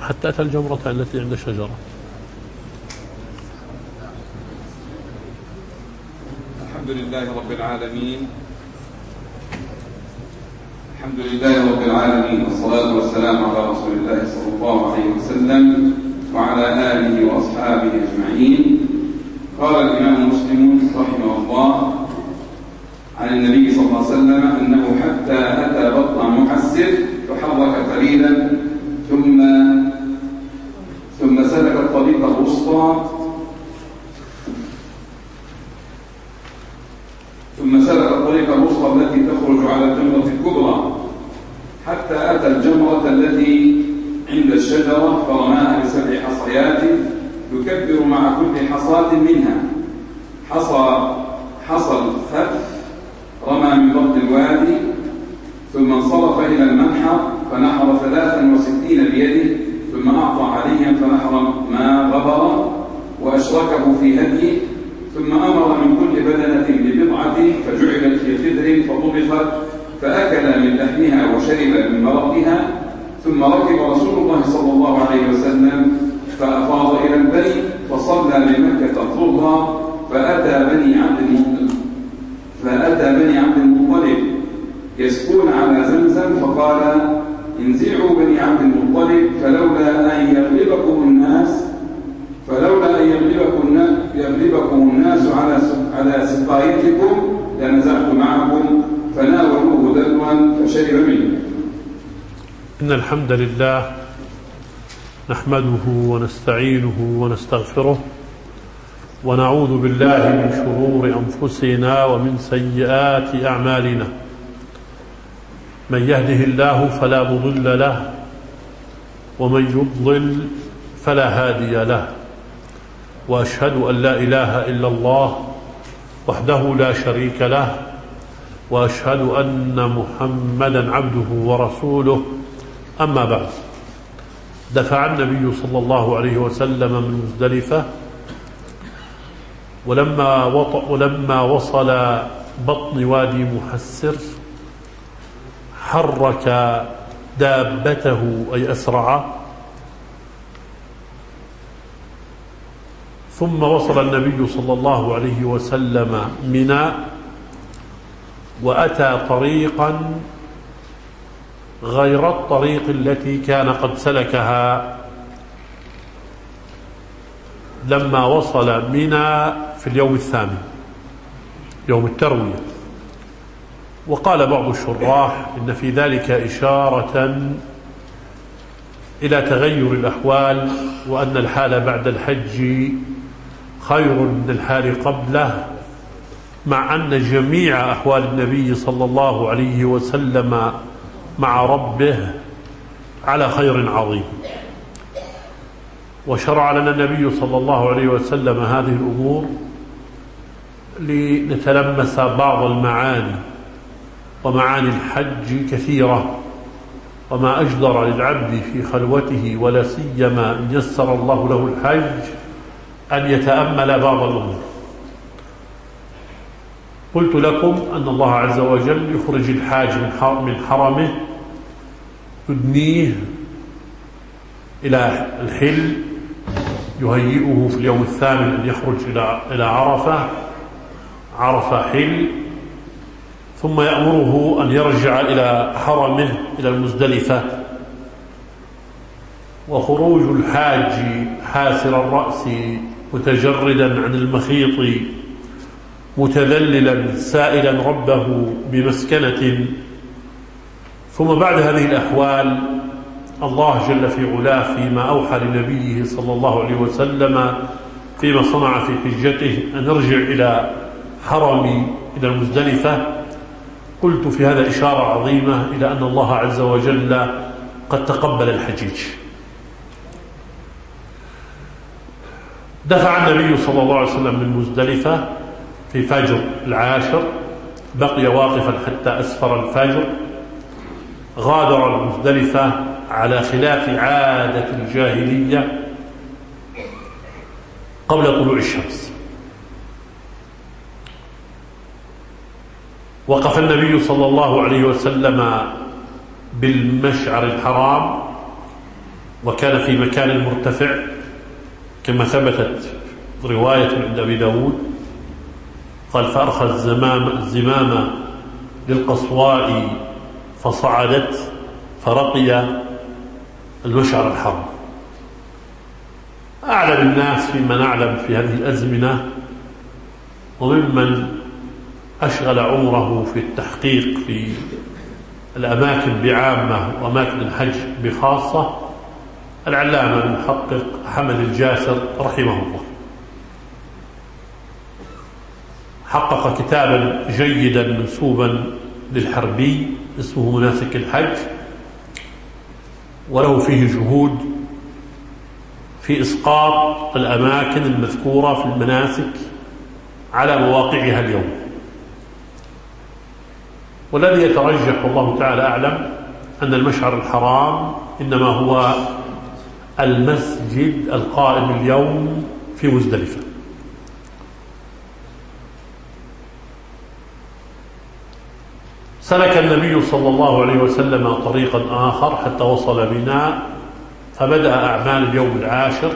حتى أتى الجمرة التي عند الشجرة. الحمد لله رب العالمين. الحمد لله رب العالمين، والصلاة والسلام على رسول الله صلى الله عليه وسلم وعلى آله وأصحابه أجمعين. قال الإمام مسلم رحمه الله عن النبي صلى الله عليه وسلم أنه حتى أتى بطن محسر فحرك قليلا ثم سلك الطريق الوسطى التي تخرج على الجمرة الكبرى حتى أتى الجمرة التي عند الشجرة فرماها ب7 حصيات يكبر مع كل حصاة منها حصى الخف رمى من بطن الوادي، ثم انصرف إلى المنحر فنحر 63 بيده، ثم أعطى عليا فنحر ما غبر وأشركه في هديه، ثم أمر من كل بدنة ببضعة فجعلت في خدر فطبخت فأكل من لحمها وشرب من مرقها، ثم ركب رسول الله صلى الله عليه وسلم فأفاض إلى البيت فصلى بمكة الظهر فأتى بني عبد المطلب يسكون على زمزم فقال: انزعوا بني عبد المطلب فلولا أن يغلبكم الناس على سقايتكم لنزعت معكم، فناولوه دلوا فشرب منه. إن الحمد لله نحمده ونستعينه ونستغفره ونعوذ بالله من شرور أنفسنا ومن سيئات أعمالنا. من يهده الله فلا مضل له ومن يضلل فلا هادي له، وأشهد أن لا إله إلا الله وحده لا شريك له، وأشهد أن محمدا عبده ورسوله. أما بعد، دفع النبي صلى الله عليه وسلم من مزدلفة، ولما وصل بطن وادي محسر حرك دابته أي أسرع، ثم وصل النبي صلى الله عليه وسلم منى، وأتى طريقا غير الطريق التي كان قد سلكها لما وصل منى في اليوم الثامن يوم التروية. وقال بعض الشراح إن في ذلك إشارة إلى تغير الأحوال، وأن الحال بعد الحج خير من الحال قبله، مع أن جميع أحوال النبي صلى الله عليه وسلم مع ربه على خير عظيم. وشرع لنا النبي صلى الله عليه وسلم هذه الأمور لنتلمس بعض المعاني، ومعاني الحج كثيرة، وما أجدر للعبد في خلوته ولا سيما إن يسر الله له الحج أن يتأمل بعض الأمور. قلت لكم أن الله عز وجل يخرج الحاج من حرمه يدنيه إلى الحل، يهيئه في اليوم الثامن أن يخرج إلى عرفة حل، ثم يأمره أن يرجع إلى حرمه إلى المزدلفة. وخروج الحاج حاسر الرأس متجردا عن المخيط متذللا سائلا ربه بمسكنة. ثم بعد هذه الأحوال الله جل في علاه فيما أوحى لنبيه صلى الله عليه وسلم فيما صنع في حجته أن نرجع إلى حرم إلى المزدلفة. قلت في هذا إشارة عظيمة إلى أن الله عز وجل قد تقبل الحجيج. دفع النبي صلى الله عليه وسلم من مزدلفة في فجر العاشر، بقي واقفا حتى أسفر الفجر، غادر المزدلفة على خلاف عادة الجاهلية قبل طلوع الشمس. وقف النبي صلى الله عليه وسلم بالمشعر الحرام، وكان في مكان مرتفع كما ثبتت رواية عند أبي داود، قال فأرخى الزمام للقصواء فصعدت فرقي المشعر الحرام. أعلم الناس فيما نعلم في هذه الأزمنة وممن أشغل عمره في التحقيق في الأماكن بعامة وأماكن الحج بخاصة العلامة المحقق حمد الجاسر رحمه الله، حقق كتابا جيدا منسوبا للحربي اسمه مناسك الحج، وله فيه جهود في إسقاط الأماكن المذكورة في المناسك على مواقعها اليوم. والذي يترجح والله تعالى أعلم أن المشعر الحرام إنما هو المسجد القائم اليوم في مزدلفة. سلك النبي صلى الله عليه وسلم طريقا آخر حتى وصل منى، فبدأ أعمال اليوم العاشر.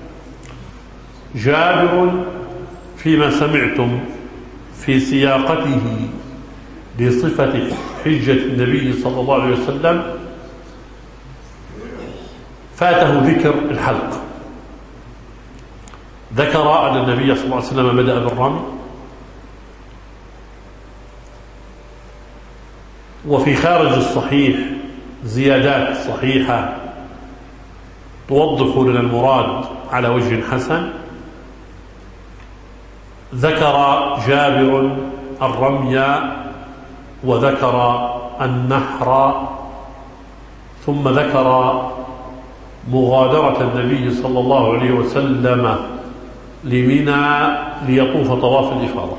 جابر فيما سمعتم في سياقته لصفة حجة النبي صلى الله عليه وسلم فاته ذكر الحلق. ذكر أن النبي صلى الله عليه وسلم بدأ بالرمي، وفي خارج الصحيح زيادات صحيحة توضح لنا المراد على وجه حسن. ذكر جابر الرمي وذكر النحر، ثم ذكر مغادرة النبي صلى الله عليه وسلم لمنى ليطوف طواف الإفاضة،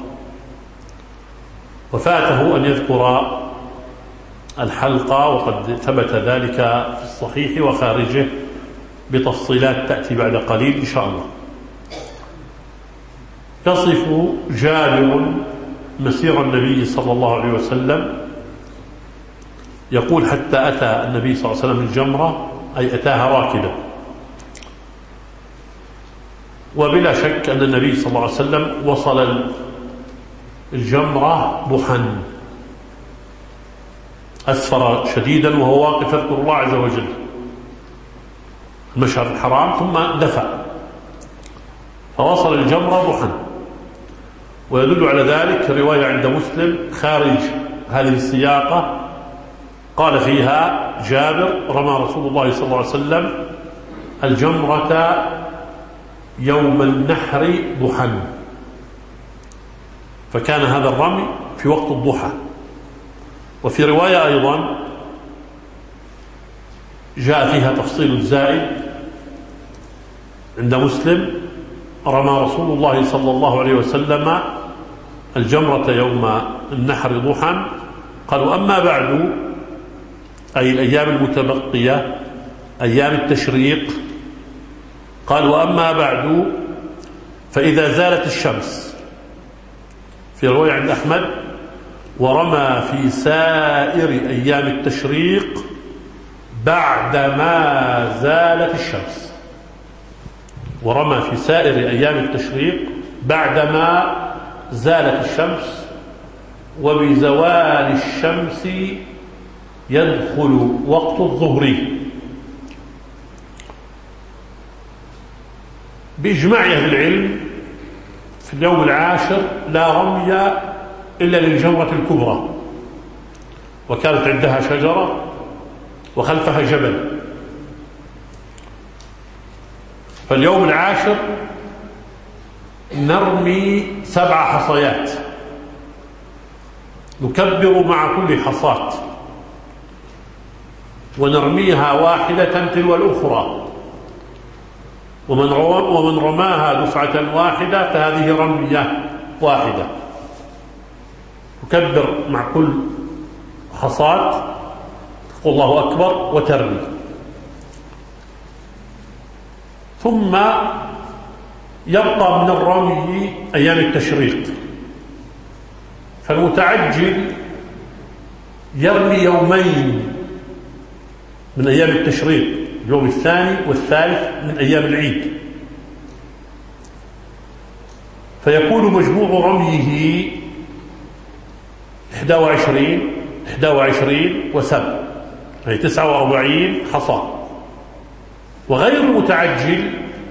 وفاته أن يذكر الحلقة، وقد ثبت ذلك في الصحيح وخارجه بتفصيلات تأتي بعد قليل إن شاء الله. يصف جابر مسير النبي صلى الله عليه وسلم، يقول حتى أتى النبي صلى الله عليه وسلم الجمرة، أي أتاها راكبا. وبلا شك أن النبي صلى الله عليه وسلم وصل الجمرة ضحى أسفر شديدا وهو واقف يذكر الله عز وجل المشعر الحرام، ثم دفع فوصل الجمرة ضحى. ويدل على ذلك رواية عند مسلم خارج هذه السياقة قال فيها جابر رمى رسول الله صلى الله عليه وسلم الجمرة يوم النحر ضحى، فكان هذا الرمي في وقت الضحى. وفي رواية أيضا جاء فيها تفصيل زائد عند مسلم رمى رسول الله صلى الله عليه وسلم الجمرة يوم النحر ضحى. قالوا أما بعد، أي الأيام المتبقية أيام التشريق، قال وأما بعد فإذا زالت الشمس، في رواية عند أحمد ورمى في سائر أيام التشريق بعدما زالت الشمس، ورمى في سائر أيام التشريق بعدما زالت الشمس، وبزوال الشمس يدخل وقت الظهر. بإجماع أهل العلم في اليوم العاشر لا رمي إلا للجمرة الكبرى، وكانت عندها شجرة وخلفها جبل. فاليوم العاشر نرمي 7 حصيات، نكبر مع كل حصاة ونرميها واحدة تلو الأخرى، ومن رماها دفعة واحدة فهذه رمية واحدة، تكبر مع كل حصاة تقول الله أكبر وترمي. ثم يبقى من الرمي أيام التشريق، فالمتعجل يرمي يومين من أيام التشريق اليوم الثاني والثالث من أيام العيد، فيكون مجموع رميه 21 وسبع، أي 49 حصى. وغير المتعجل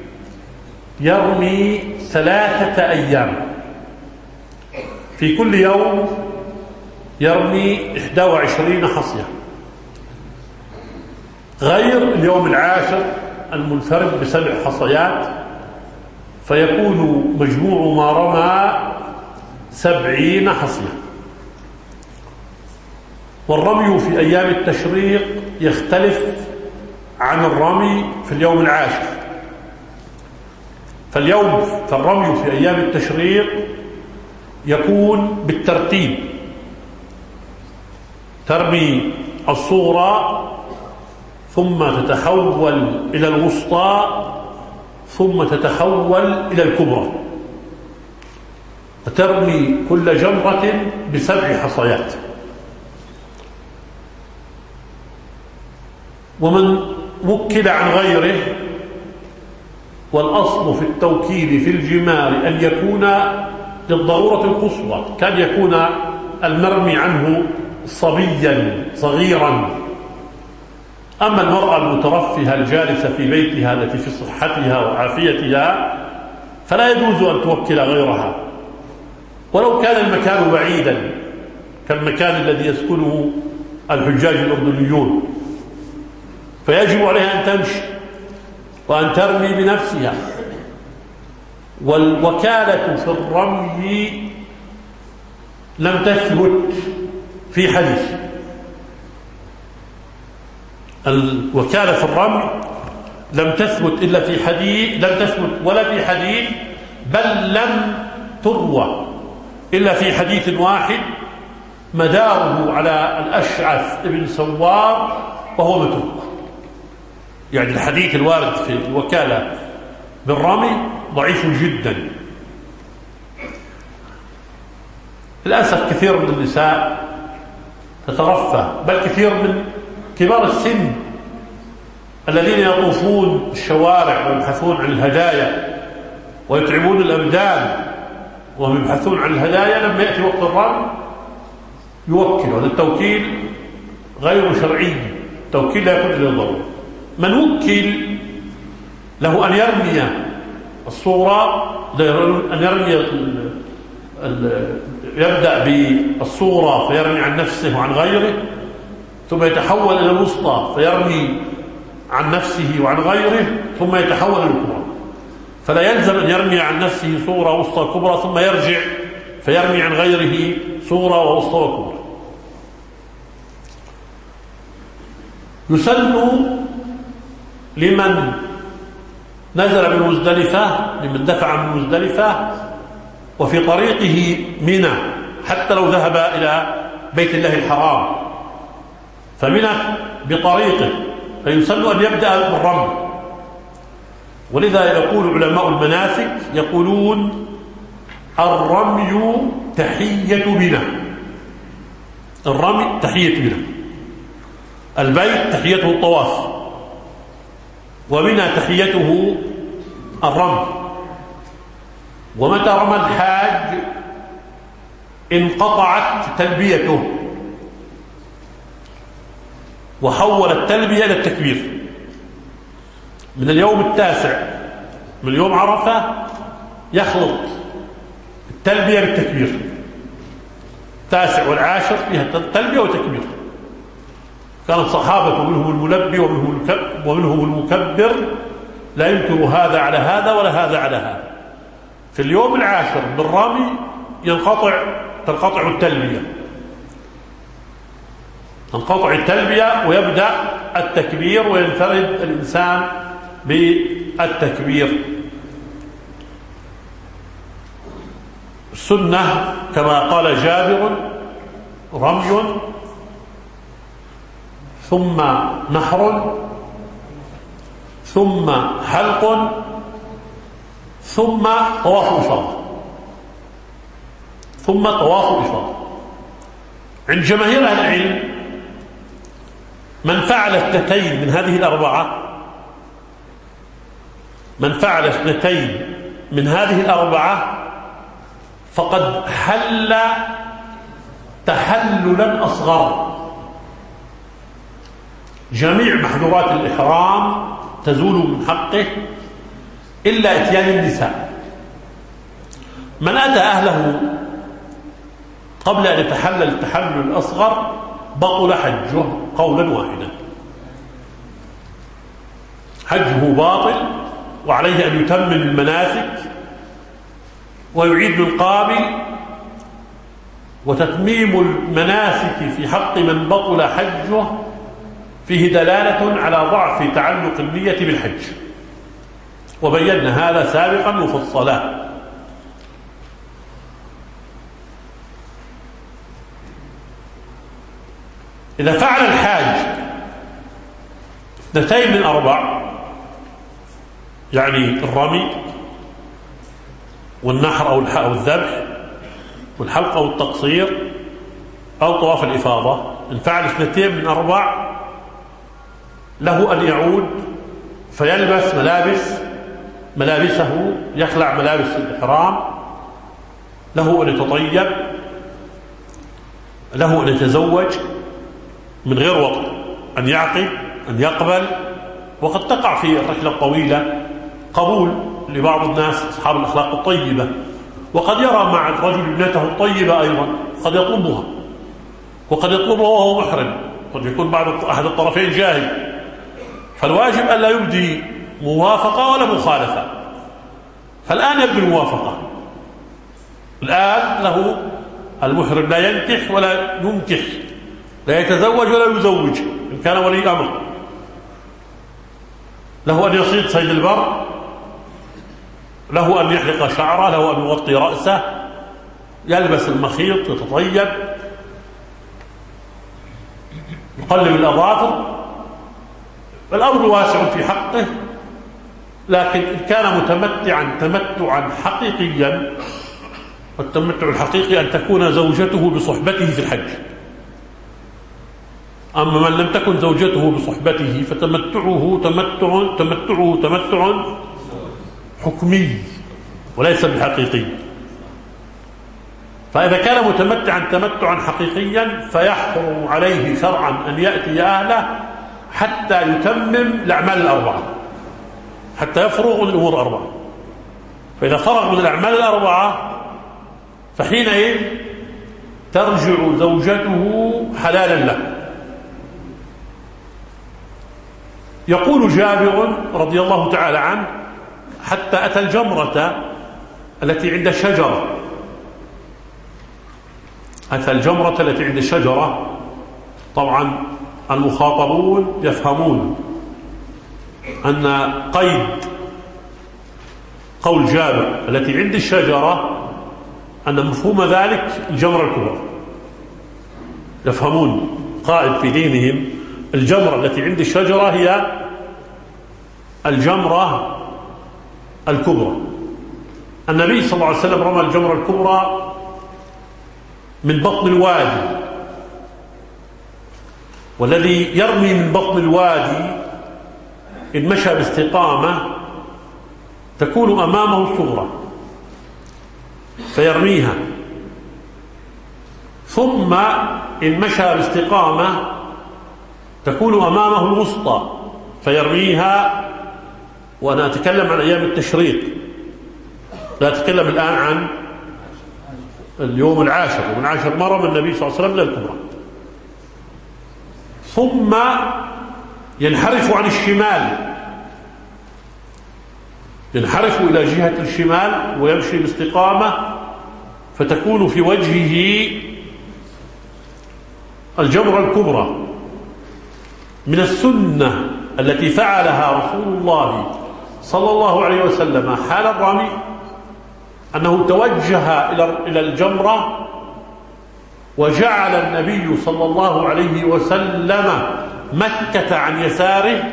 يرمي 3 أيام، في كل يوم يرمي 21 حصية، غير اليوم العاشر المنفرد ب7 حصيات، فيكون مجموع ما رمى 70 حصية. والرمي في أيام التشريق يختلف عن الرمي في اليوم العاشر. فالرمي في أيام التشريق يكون بالترتيب، ترمي الصغرى ثم تتحول إلى الوسطى ثم تتحول إلى الكبرى، وترمي كل جمرة ب7 حصيات. ومن وكل عن غيره، والأصل في التوكيل في الجمار أن يكون للضرورة القصوى، كان يكون المرمي عنه صبيا صغيرا. أما المرأة المترفهة الجالسة في بيتها التي في صحتها وعافيتها فلا يجوز أن توكل غيرها، ولو كان المكان بعيدا كالمكان الذي يسكنه الحجاج الأردنيون، فيجب عليها أن تمشي وأن ترمي بنفسها. والوكالة في الرمي لم تثبت في حديث، الوكالة في الرمي لم تثبت إلا في حديث، لم تثبت ولا في حديث، بل لم تروى إلا في حديث واحد مداره على الأشعث ابن سوار وهو متروك. يعني الحديث الوارد في الوكالة بالرمي ضعيف جدا. للأسف كثير من النساء تترفه، بل كثير من كبار السن الذين يطوفون الشوارع ويبحثون عن الهدايا ويتعبون الأبدان وهم يبحثون عن الهدايا، لما يأتي وقت الرمي يوكل. هذا التوكيل غير شرعي، التوكيل لا يكون إلا للضرورة. من وكل له أن يرمي الصورة، أن يرمي يبدأ بالصورة فيرمي عن نفسه وعن غيره، ثم يتحول إلى الوسطى فيرمي عن نفسه وعن غيره، ثم يتحول إلى الكبرى. فلا يلزم أن يرمي عن نفسه صورة وسطى كبرى ثم يرجع فيرمي عن غيره صورة ووسطى وكبرى. يسن لمن نزل من مزدلفة، لمن دفع من مزدلفة وفي طريقه منى، حتى لو ذهب إلى بيت الله الحرام فمنى بطريقه، فيسن أن يبدأ بالرمي. ولذا يقول علماء المناسك يقولون الرمي تحية منى، الرمي تحية منى، البيت تحيته الطواف، ومنى تحيته الرمي. ومتى رمى الحاج انقطعت تلبيته وحول التلبية إلى التكبير. من اليوم التاسع من يوم عرفة يخلط التلبية بالتكبير، التاسع والعاشر فيها تلبية وتكبير. كان الصحابة منهم الملبي ومنهم المكبر لا ينكر هذا على هذا ولا هذا على هذا. في اليوم العاشر بالرمي تنقطع التلبية، تنقطع التلبية ويبدأ التكبير وينفرد الإنسان بالتكبير. السنة كما قال جابر رمي ثم نحر ثم حلق ثم طواف إفاضة، ثم طواف إفاضة. عند جماهير أهل العلم من فعل التتين من هذه الأربعة من فعل اثنتين من هذه الأربعة فقد حل تحللا أصغر. جميع محظورات الإحرام تزول من حقه إلا إتيان النساء. من أتى أهله قبل أن يتحلل التحلل الأصغر بطل حجه قولا واحدا، حجه باطل، وعليه أن يتمم المناسك ويعيد من قابل. وتتميم المناسك في حق من بطل حجه فيه دلالة على ضعف تعلق النية بالحج، وبينا هذا سابقا مفصلا. إذا فعل الحاج اثنتين من أربع، يعني الرمي والنحر أو الذبح والحلق أو التقصير أو طواف الإفاضة، إن فعل اثنتين من أربع له أن يعود فيلبس ملابسه، يخلع ملابس الإحرام، له أن يتطيب، له أن يتزوج من غير وقت، أن يعقد، أن يقبل. وقد تقع في الرحلة الطويلة قبول لبعض الناس أصحاب الأخلاق الطيبة، وقد يرى مع الرجل ابنته الطيبة أيضا، قد يطلبها، وقد يطلبها وهو محرم، قد يكون أحد الطرفين جاهل. فالواجب أن لا يبدي موافقة ولا مخالفة. فالآن يبدو الموافقة، الآن له المحرم لا ينكح ولا ينكح، لا يتزوج ولا يزوج إن كان ولي أمر، له أن يصيد صيد البر، له أن يحلق شعره، له أن يغطي رأسه، يلبس المخيط، يتطيب، يقلب الأظافر. الأمر واسع في حقه، لكن إن كان متمتعا تمتعا حقيقيا، والتمتع الحقيقي أن تكون زوجته بصحبته في الحج. أما من لم تكن زوجته بصحبته فتمتعه تمتع حكمي وليس بحقيقي. فإذا كان متمتعا تمتعا حقيقيا فيحرم عليه شرعا أن يأتي أهله حتى يتمم الأعمال الأربعة، حتى يفرغ من الأمور الأربعة. فإذا فرغ من الأعمال الأربعة فحينئذ ترجع زوجته حلالا له. يقول جابر رضي الله تعالى عنه: حتى أتى الجمرة التي عند الشجرة. أتى الجمرة التي عند الشجرة. طبعا المخاطبون يفهمون أن قيد قول جابر التي عند الشجرة أن مفهوم ذلك الجمرة الكبرى. يفهمون قائد في دينهم الجمرة التي عند الشجرة هي الجمرة الكبرى. النبي صلى الله عليه وسلم رمى الجمرة الكبرى من بطن الوادي، والذي يرمي من بطن الوادي إن مشى باستقامة تكون أمامه الصغرى فيرميها، ثم إن مشى باستقامة تكون أمامه الوسطى فيرميها. وأنا أتكلم عن أيام التشريق، لا أتكلم الآن عن اليوم العاشر، ومن عاشر مرة من النبي صلى الله عليه وسلم للكبرى. ثم ينحرف عن الشمال، ينحرف إلى جهة الشمال ويمشي باستقامة، فتكون في وجهه الجمرة الكبرى. من السنة التي فعلها رسول الله صلى الله عليه وسلم حال الرمي أنه توجه إلى الجمرة، وجعل النبي صلى الله عليه وسلم مكة عن يساره،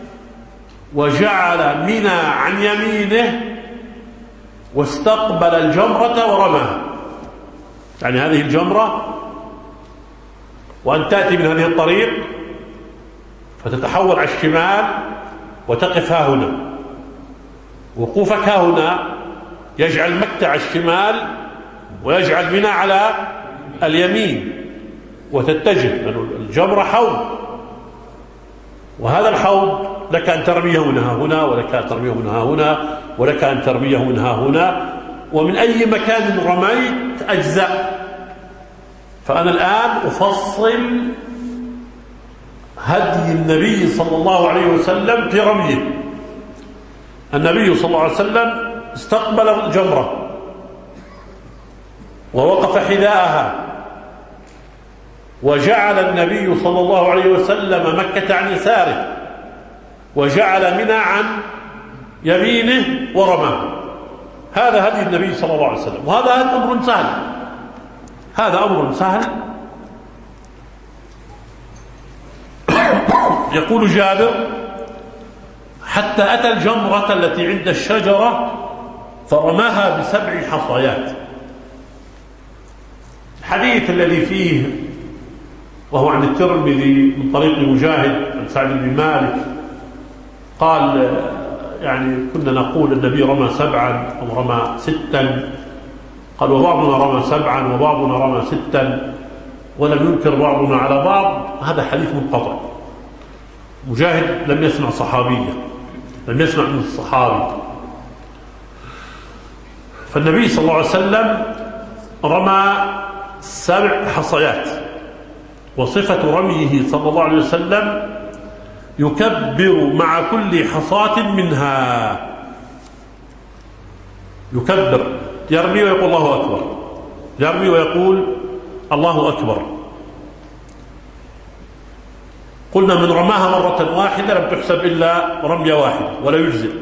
وجعل منى عن يمينه، واستقبل الجمرة ورماها. يعني هذه الجمرة، وأن تأتي من هذه الطريق فتتحول على الشمال وتقف ها هنا، وقوفك ها هنا يجعل مكة على الشمال ويجعل منى على اليمين وتتجه، لأن الجمرة حوض، وهذا الحوض لك أن ترميه من ها هنا، ولك أن ترميه من ها هنا، ولك أن ترميه من ها هنا، ومن أي مكان رميت أجزاء. فأنا الآن أفصل هدي النبي صلى الله عليه وسلم في رميه. النبي صلى الله عليه وسلم استقبل الجمرة ووقف حذاءها، وجعل النبي صلى الله عليه وسلم مكة عن يساره، وجعل منى عن يمينه ورماه. هذا هدي النبي صلى الله عليه وسلم، وهذا أمر سهل، هذا أمر سهل. يقول جابر: حتى أتى الجمرة التي عند الشجرة فرماها ب7 حصيات. الحديث الذي فيه وهو عن الترمذي من طريق مجاهد عن سعد بن مالك قال: يعني كنا نقول النبي رمى 7 أو رمى 6، قال: وبعضنا رمى 7 وبعضنا رمى 6، ولم ينكر بعضنا على بعض. هذا حديث منقطع. مجاهد لم يسمع صحابية، لم يسمع من الصحابي. فالنبي صلى الله عليه وسلم رمى 7 حصيات، وصفة رميه صلى الله عليه وسلم يكبر مع كل حصاة منها، يكبر، يرمي ويقول الله أكبر، يرمي ويقول الله أكبر. قلنا من رماها مرة واحدة لم تحسب إلا رمية واحدة ولا يجزئ.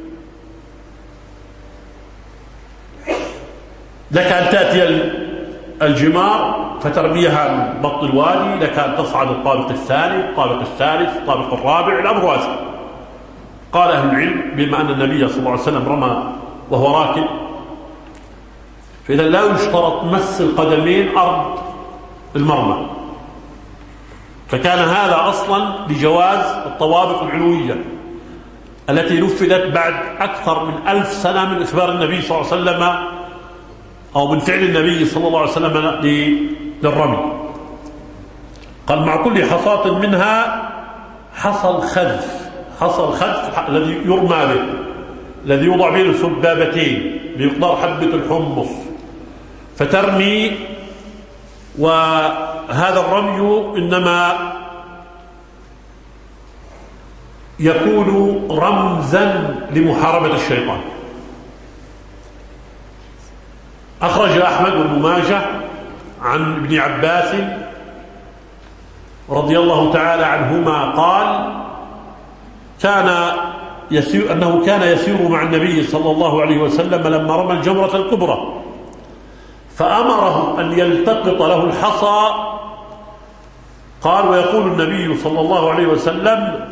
لك أن تأتي الجمار فترميها من بطن الوادي، لك أن تصعد الطابق الثاني، الطابق الثالث، الطابق الرابع، الأمر واسع. قال أهل العلم بما أن النبي صلى الله عليه وسلم رمى وهو راكب، فإذا لا يشترط مس القدمين أرض المرمى، فكان هذا أصلا لجواز الطوابق العلوية التي نفذت بعد أكثر من 1000 سنة من إخبار النبي صلى الله عليه وسلم أو من فعل النبي صلى الله عليه وسلم للرمي. قال: مع كل حصاة منها حصى الخذف، حصى الخذف الذي يرمى به، الذي يوضع به سبابتين بمقدار حبة الحمص، فترمي. وهذا الرمي إنما يكون رمزا لمحاربة الشيطان. أخرج أحمد بن ماجه عن ابن عباس رضي الله تعالى عنهما قال: أنه كان يسير مع النبي صلى الله عليه وسلم لما رمى الجمرة الكبرى، فأمره أن يلتقط له الحصى. قال: ويقول النبي صلى الله عليه وسلم: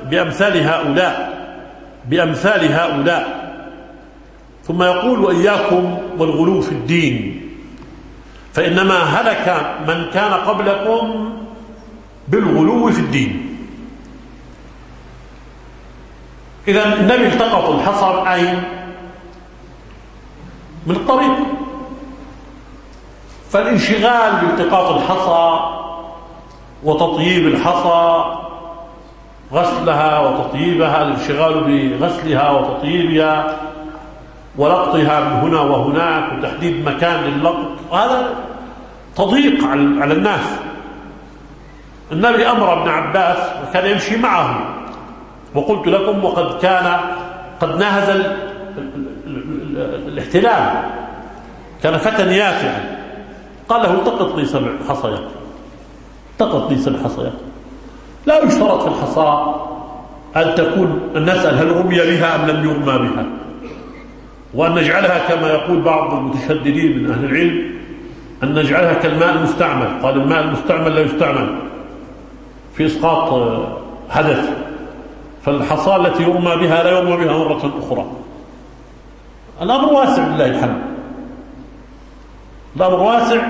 بأمثال هؤلاء، ثم يقول: وإياكم والغلو في الدين، فإنما هلك من كان قبلكم بالغلو في الدين. إذا النبي التقط الحصى من أين؟ من الطريق. فالانشغال بالتقاط الحصى وتطييب الحصى، غسلها وتطييبها، الانشغال بغسلها وتطييبها ولقطها من هنا وهناك وتحديد مكان للقط، هذا تضييق على الناس. النبي أمر ابن عباس وكان يمشي معه، وقلت لكم وقد قد نهز الاحتلال، كان فتى يافعا، قال له: التقط لي 7 حصيات، التقط لي 7 حصيات. لا يشترط في الحصى أن نسأل هل رمي بها أم لم يرمى بها، وأن نجعلها كما يقول بعض المتشددين من أهل العلم، أن نجعلها كالماء المستعمل. قال: الماء المستعمل لا يستعمل في إسقاط حدث، فالحصى التي يرمى بها لا يرمى بها مرة أخرى. الأمر واسع لله الحمد، الأمر واسع،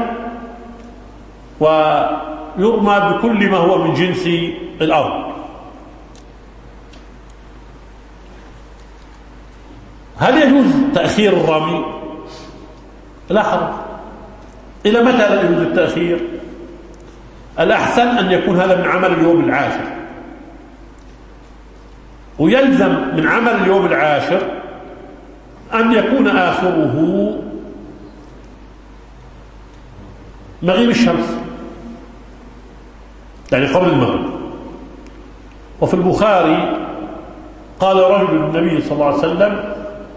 ويرمى بكل ما هو من جنس الأرض. هل يجوز تأخير الرمي؟ لا حرج. إلى متى لا يجوز التأخير؟ الأحسن أن يكون هذا من عمل اليوم العاشر، ويلزم من عمل اليوم العاشر أن يكون آخره مغيب الشمس، يعني قبل المغرب. وفي البخاري قال رجل للنبي صلى الله عليه وسلم: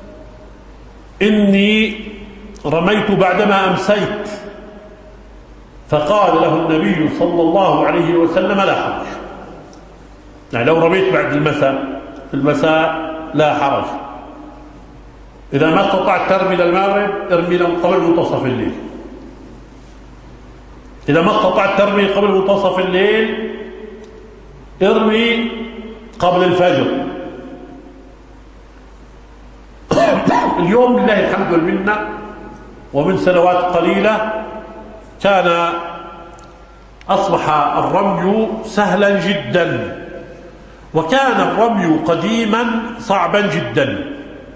إني رميت بعدما أمسيت. فقال له النبي صلى الله عليه وسلم: لا حرج. يعني لو رميت بعد المساء، في المساء لا حرج. إذا ما استطعت ترمي للمغرب ارمي قبل منتصف الليل. إذا ما استطعت ترمي قبل منتصف الليل ارمي قبل الفجر. اليوم لله الحمد والمنة، ومن سنوات قليلة كان أصبح الرمي سهلا جدا، وكان الرمي قديما صعبا جدا.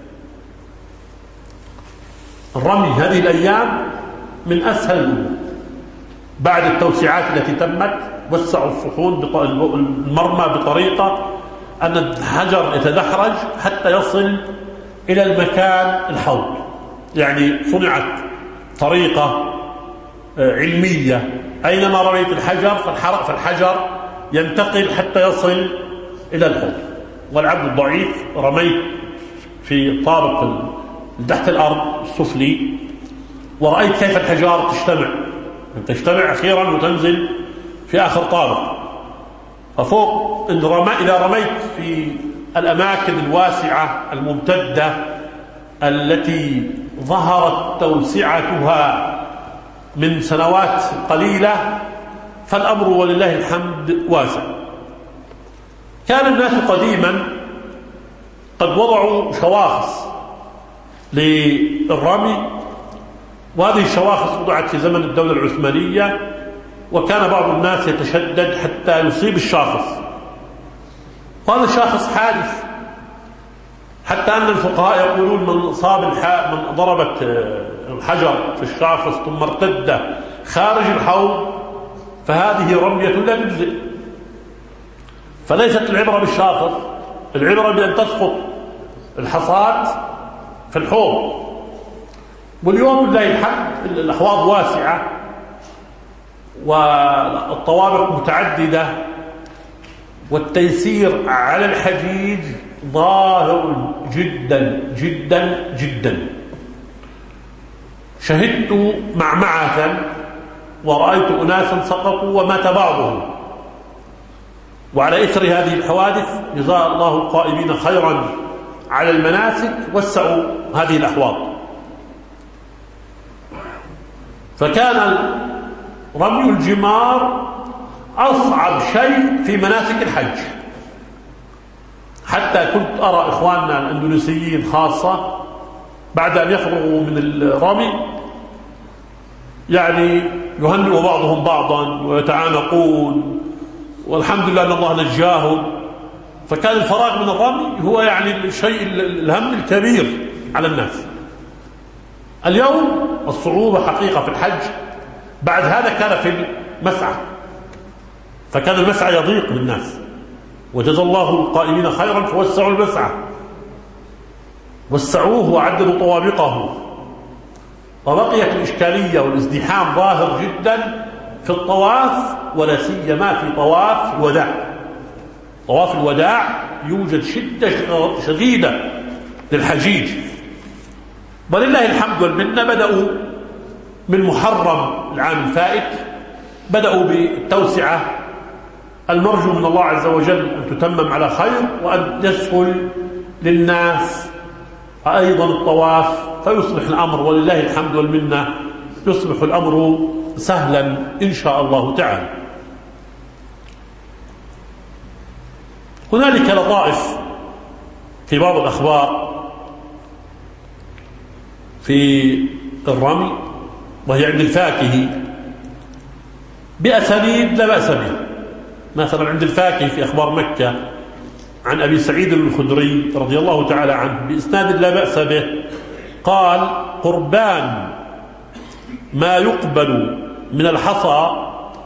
الرمي هذه الأيام من أسهل الأمور بعد التوسعات التي تمت. وسعوا الصحون المرمى بطريقة أن الحجر يتدحرج حتى يصل إلى المكان الحوض، يعني صنعت طريقة علمية، أينما رميت الحجر فالحجر ينتقل حتى يصل إلى الحوض. والعبد الضعيف رميت في طابق تحت الأرض السفلي ورأيت كيف الحجار تجتمع أخيرا وتنزل في آخر طابق. ففوق إذا رميت في الأماكن الواسعة الممتدة التي ظهرت توسعتها من سنوات قليلة فالأمر ولله الحمد واسع. كان الناس قديما قد وضعوا شواخص للرمي، وهذه الشواخص وضعت في زمن الدولة العثمانية، وكان بعض الناس يتشدد حتى يصيب الشاخص، وهذا الشاخص حادث، حتى أن الفقهاء يقولون من ضربت الحجر في الشاخص ثم ارتد خارج الحوض فهذه رمية لا تجزئ. فليست العبرة بالشاخص، العبرة بأن تسقط الحصاد في الحوض. واليوم لله الحمد الأحواض واسعة والطوابق متعددة، والتيسير على الحجيج ظاهر جدا جدا جدا. شهدت معمعة ورأيت أناسا سقطوا ومات بعضهم. وعلى إثر هذه الحوادث جزا الله القائمين خيرا على المناسك وسعوا هذه الأحواض. فكان رمي الجمار أصعب شيء في مناسك الحج، حتى كنت أرى إخواننا الأندونيسيين خاصة بعد أن يفرغوا من الرمي يعني يهنئوا بعضهم بعضا ويتعانقون والحمد لله أن الله نجاهم. فكان الفراغ من الرمي هو يعني الشيء الهم الكبير على الناس. اليوم الصعوبة حقيقة في الحج بعد هذا كان في المسعى، فكان المسعى يضيق بالناس، وجزا الله القائمين خيرا فوسعوا المسعى، وسعوه وعدلوا طوابقه. وبقيت الإشكالية والازدحام ظاهر جدا في الطواف، ولا سيما في طواف الوداع. طواف الوداع يوجد شدة شديدة للحجيج، ولله الحمد والمنة بدأوا من محرم العام الفائت بدأوا بالتوسعة. المرجو من الله عز وجل أن تتمم على خير وأن يسهل للناس أيضا الطواف فيصبح الأمر ولله الحمد والمنة يصبح الأمر سهلا إن شاء الله تعالى. هنالك لطائف في بعض الأخبار في الرمي وهي عند الفاكهي بأسانيد لا بأس بها. مثلا عند الفاكهي في أخبار مكة عن أبي سعيد الخدري رضي الله تعالى عنه بإسناد لا بأس به قال: قربان ما يقبل من الحصى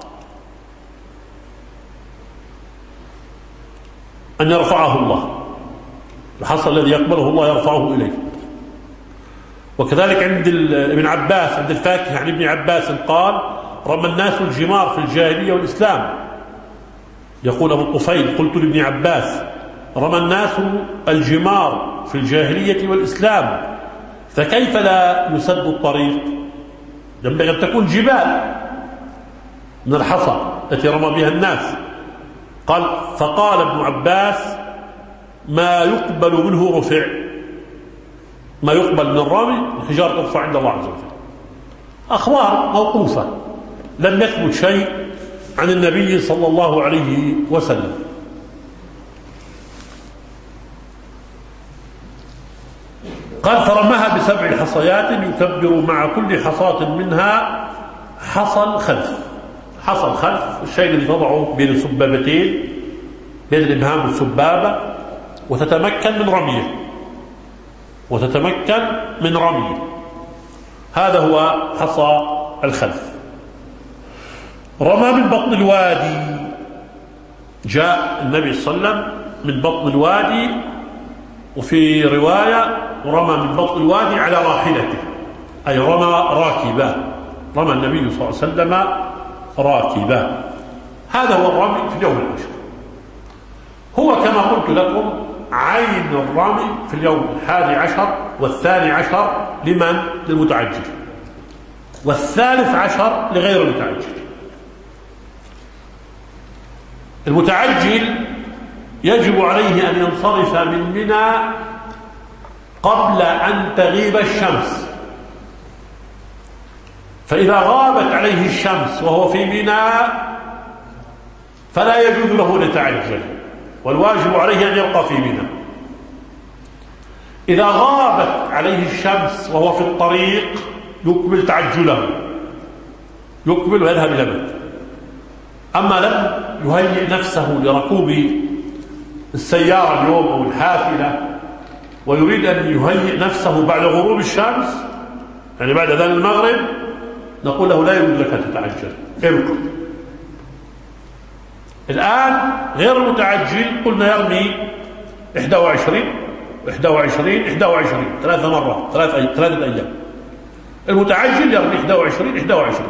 أن يرفعه الله، الحصى الذي يقبله الله يرفعه إليه. وكذلك عند ابن عباس، عند الفاكهة عن ابن عباس قال: رمى الناس الجمار في الجاهلية والإسلام. يقول أبو الطفيل: قلت لابن عباس: رمى الناس الجمار في الجاهلية والإسلام، فكيف لا يسد الطريق؟ ينبغي أن تكون جبال من الحصى التي رمى بها الناس. فقال ابن عباس: ما يقبل منه رفع، ما يقبل من الرمي الحجار ترفع عند الله عز وجل. أخبار موقوفة، لم يثبت شيء عن النبي صلى الله عليه وسلم. قال: فرماها ب7 حصيات يكبر مع كل حصاة منها حصى الخلف. حصى الخلف الشيء الذي تضعه بين السبابتين، بين الإبهام والسبابة، وتتمكن من رميه، هذا هو حصى الخلف. رمى من بطن الوادي، جاء النبي صلى الله عليه وسلم من بطن الوادي، وفي رواية رمى من بطن الوادي على راحلته، أي رمى راكبا، رمى النبي صلى الله عليه وسلم راكبا. هذا هو الرمي في اليوم العاشر. هو كما قلت لكم عين الرمي في اليوم 11 وال12 لمن؟ للمتعجل، وال13 لغير المتعجل. المتعجل يجب عليه أن ينصرف من منى قبل أن تغيب الشمس، فإذا غابت عليه الشمس وهو في منى فلا يجوز له أن يتعجل، والواجب عليه أن يبقى في منى. إذا غابت عليه الشمس وهو في الطريق يكمل تعجله، يكمل ويذهب إلى بيته. أما لم يهيئ نفسه لركوب السيارة اليوم أو الحافلة ويريد أن يهيئ نفسه بعد غروب الشمس، يعني بعد ذلك المغرب، نقول له لا يجوز لك أن تتعجل، ابقى. الآن غير المتعجل قلنا يرمي 21 21 21 3 مرات، 3 أيام. المتعجل يرمي 21 21.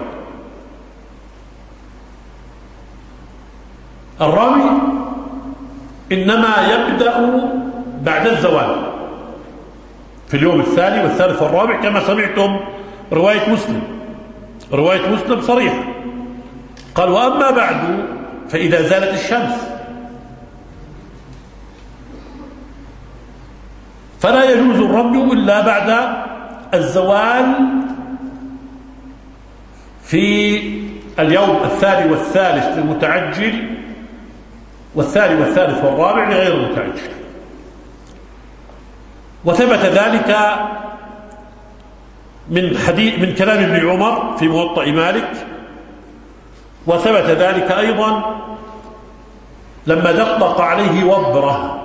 الرمي إنما يبدأ بعد الزوال في اليوم الثاني والثالث والرابع، كما سمعتم رواية مسلم صريحة. قال: وأما بعد فإذا زالت الشمس فلا يجوز الرمي إلا بعد الزوال في اليوم الثاني والثالث للمتعجل، والثاني والثالث والرابع لغير المتعجل. وثبت ذلك من كلام ابن عمر في موطأ مالك، وثبت ذلك أيضا لما دقق عليه وبره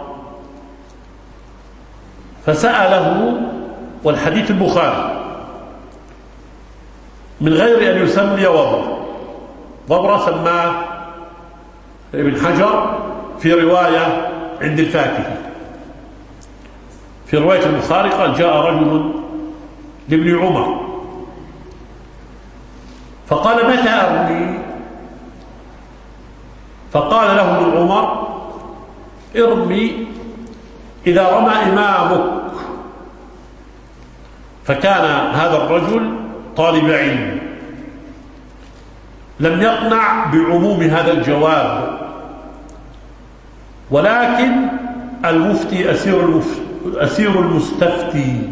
فسأله، والحديث البخاري، من غير أن يسمي وبره سماه ابن حجر في رواية عند الفاكهة. في رواية البخاري قال: جاء رجل لابن عمر فقال: متى أرمي؟ فقال له ابن عمر: ارمي إذا رمى إمامك. فكان هذا الرجل طالب علم، لم يقنع بعموم هذا الجواب، ولكن المفتي أسير المستفتي،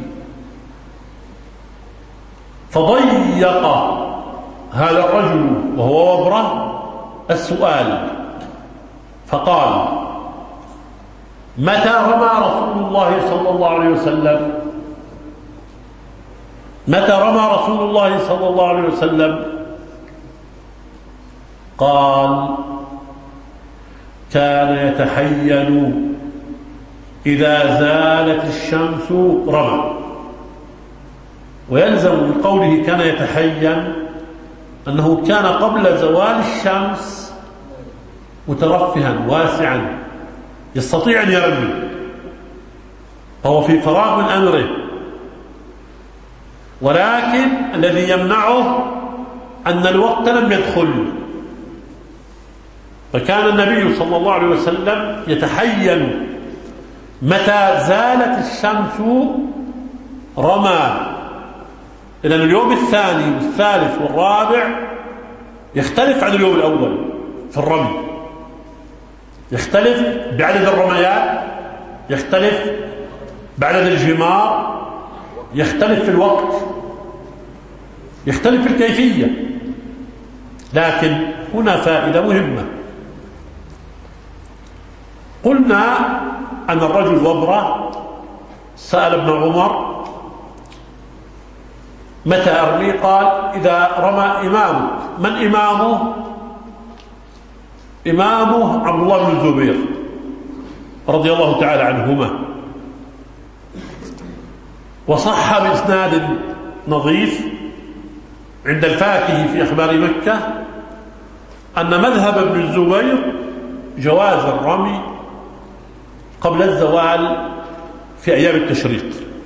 فضيق هذا الرجل وهو وبره السؤال، فقال: متى رمى رسول الله صلى الله عليه وسلم؟ متى رمى رسول الله صلى الله عليه وسلم؟ قال: كان يتحين إذا زالت الشمس رمى. ويلزم من قوله كان يتحين أنه كان قبل زوال الشمس مترفها واسعا يستطيع أن يرمي، فهو في فراغ من أمره، ولكن الذي يمنعه أن الوقت لم يدخل. فكان النبي صلى الله عليه وسلم يتحين متى زالت الشمس رمى. إذن اليوم الثاني والثالث والرابع يختلف عن اليوم الأول في الرمي، يختلف بعدد الرميات، يختلف بعدد الجمار، يختلف في الوقت، يختلف في الكيفية. لكن هنا فائدة مهمة. قلنا أن الرجل وبرة سأل ابن عمر متى أرمي؟ قال إذا رمى إمامك. من إمامه؟ إمامه عبد الله بن الزبير رضي الله تعالى عنهما. وصح بإسناد نظيف عند الفاكهي في أخبار مكة أن مذهب ابن الزبير جواز الرمي قبل الزوال في أيام التشريق.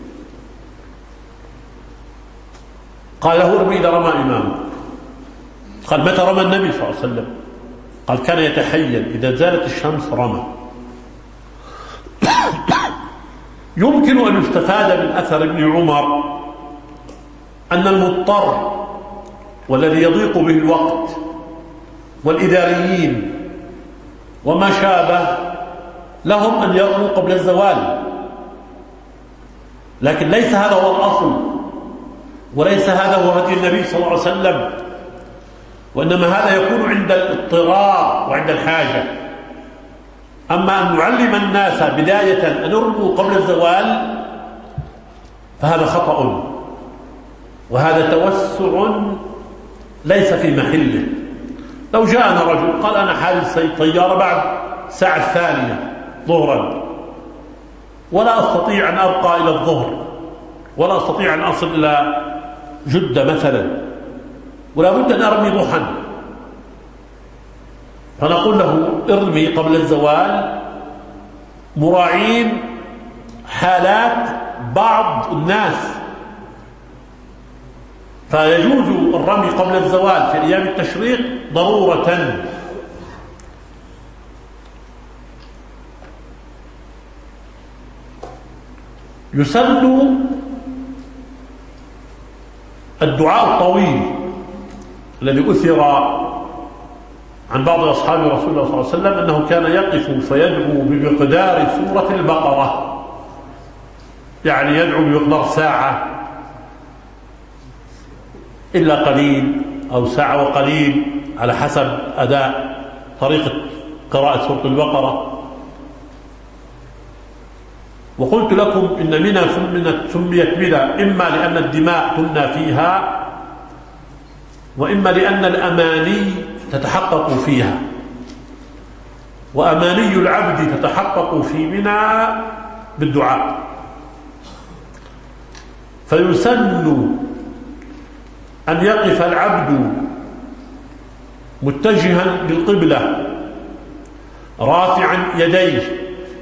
قال له ارمي إذا رمى إمامه. قال متى رمى النبي صلى الله عليه وسلم؟ قال كان يتحين إذا زالت الشمس رمى. يمكن أن يستفاد من أثر ابن عمر أن المضطر والذي يضيق به الوقت والإداريين وما شابه لهم أن يرموا قبل الزوال، لكن ليس هذا هو الأصل، وليس هذا هو هدي النبي صلى الله عليه وسلم، وإنما هذا يكون عند الاضطرار وعند الحاجة. أما أن نعلم الناس بداية أن يرموا قبل الزوال فهذا خطأ، وهذا توسع ليس في محله. لو جاءنا رجل قال أنا حاجز طيارة بعد الساعة 2 ظهرا ولا أستطيع أن أبقى إلى الظهر، ولا أستطيع أن أصل إلى جدة مثلا، ولا بد أن أرمي ضحى، فنقول له ارمي قبل الزوال مراعين حالات بعض الناس. فيجوز الرمي قبل الزوال في أيام التشريق ضرورة. يسن الدعاء الطويل الذي أثر عن بعض أصحاب رسول الله صلى الله عليه وسلم أنه كان يقف فيدعو بمقدار سورة البقرة، يعني يدعو بمقدار ساعة إلا قليل أو ساعة وقليل على حسب أداء طريقة قراءة سورة البقرة. وقلت لكم إن منى سميت منى إما لأن الدماء تمنى فيها، وإما لأن الأماني تتحقق فيها، وأماني العبد تتحقق في منى بالدعاء. فيسن أن يقف العبد متجها للقبلة رافعا يديه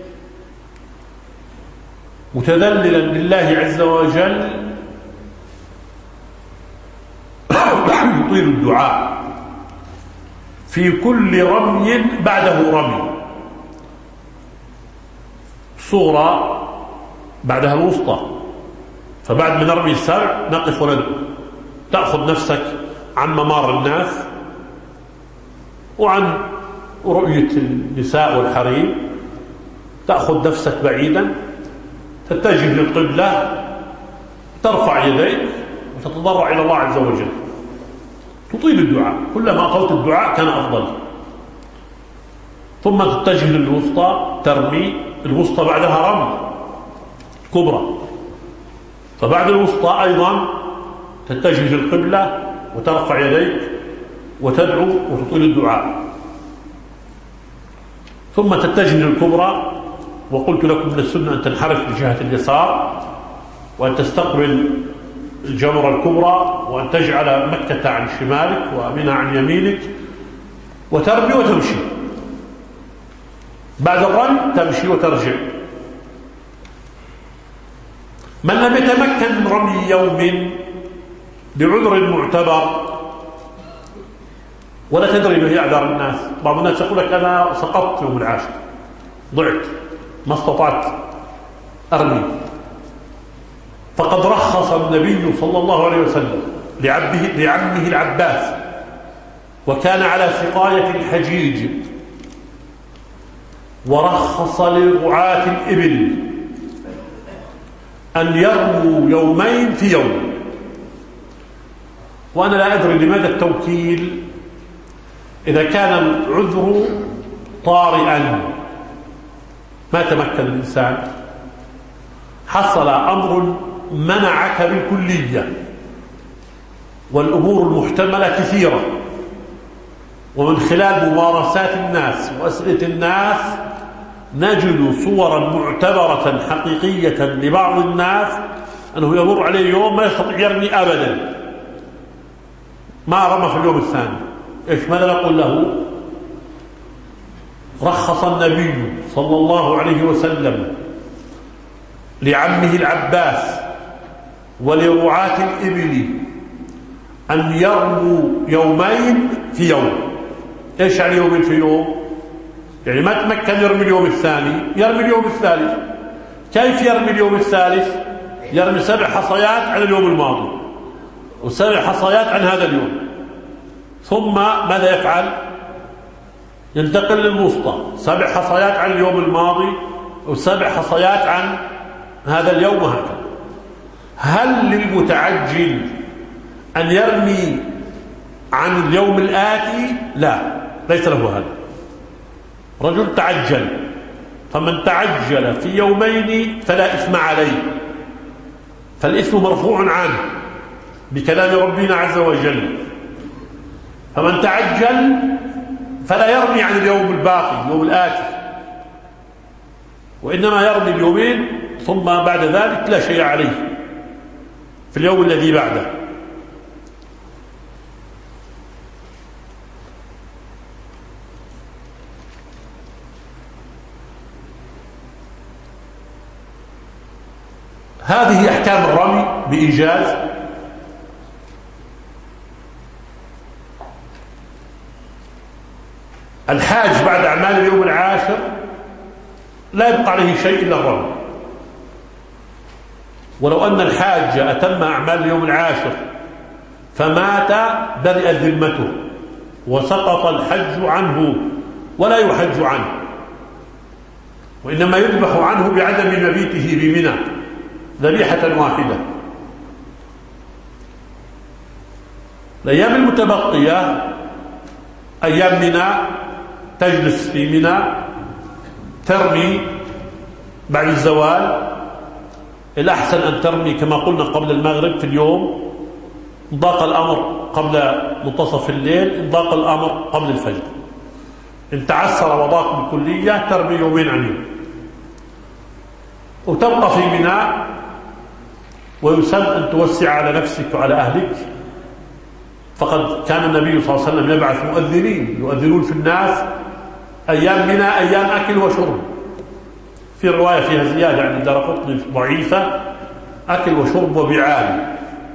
متذللا لله عز وجل، يطيل الدعاء في كل رمي بعده رمي، صغرى بعدها الوسطى. فبعد ما نرمي السبع نقف وندعو، تأخذ نفسك عن ممار الناس وعن رؤية النساء والحريم، تأخذ نفسك بعيدا، تتجه للقبلة، ترفع يديك وتتضرع إلى الله عز وجل، تطيل الدعاء. كلما أطلت الدعاء كان أفضل. ثم تتجه للوسطى ترمي، الوسطى بعدها رمي كبرى، فبعد الوسطى أيضا تتجه للقبلة وترفع يديك وتدعو وتطيل الدعاء. ثم تتجه للكبرى وقلت لكم من السنة أن تنحرف لجهة اليسار وأن تستقبل الجمرة الكبرى وأن تجعل مكة عن شمالك ومنى عن يمينك وترمي وتمشي. بعد الرمي تمشي وترجع. من لم يتمكن من رمي يوم بعذر معتبر ولا تدري به أعذار الناس، بعض الناس يقول لك أنا سقطت يوم العاشر، ضعت، ما استطعت أرمي، فقد رخص النبي صلى الله عليه وسلم لعمه العباس، وكان على سقاية الحجيج، ورخص لرعاة الإبل أن يرموا يومين في يوم. وأنا لا أدري لماذا التوكيل إذا كان العذر طارئا ما تمكن الإنسان، حصل أمر منعك بالكلية، والأمور المحتملة كثيرة، ومن خلال ممارسات الناس وأسئلة الناس نجد صورا معتبرة حقيقية لبعض الناس أنه يمر عليه يوم ما يستطيع يرمي أبدا، ما رمى في اليوم الثاني. إيش ماذا نقول له؟ رخص النبي صلى الله عليه وسلم لعمه العباس ولرعاة الإبل أن يرموا يومين في يوم. إيش يعني يومين في يوم؟ يعني ما تمكن يرمي اليوم الثاني، يرمي اليوم الثالث. كيف يرمي اليوم الثالث؟ يرمي 7 حصيات عن اليوم الماضي و7 حصيات عن هذا اليوم، ثم ماذا يفعل؟ ينتقل للوسطى، 7 حصيات عن اليوم الماضي و7 حصيات عن هذا اليوم، وهكذا. هل للمتعجل أن يرمي عن اليوم الآتي؟ لا، ليس له هذا. رجل تعجل، فمن تعجل في يومين فلا إثم عليه، فالإثم مرفوع عنه بكلام ربنا عز وجل. فمن تعجل فلا يرمي عن اليوم الباقي، اليوم الآتي، وإنما يرمي اليومين ثم بعد ذلك لا شيء عليه في اليوم الذي بعده. هذه أحكام الرمي بإيجاز. الحاج بعد أعمال اليوم العاشر لا يبقى عليه شيء إلا الرمي. ولو أن الحاج أتم أعمال اليوم العاشر فمات برئت ذمته وسقط الحج عنه ولا يحج عنه، وإنما يذبح عنه بعدم مبيته بمنى ذبيحة واحدة. الأيام المتبقية أيام منى، تجلس في منى ترمي بعد الزوال. الأحسن أن ترمي كما قلنا قبل المغرب في اليوم، إن ضاق الأمر قبل منتصف الليل، إن ضاق الأمر قبل الفجر. إن تعسر وضاق بالكلية ترمي يومين عن يوم، وتبقى في منى. ويسن أن توسع على نفسك وعلى أهلك، فقد كان النبي صلى الله عليه وسلم يبعث مؤذنين يؤذنون في الناس أيام منى أيام أكل وشرب. في رواية فيها زيادة عند الدارقطني ضعيفة: أكل وشرب وبعال،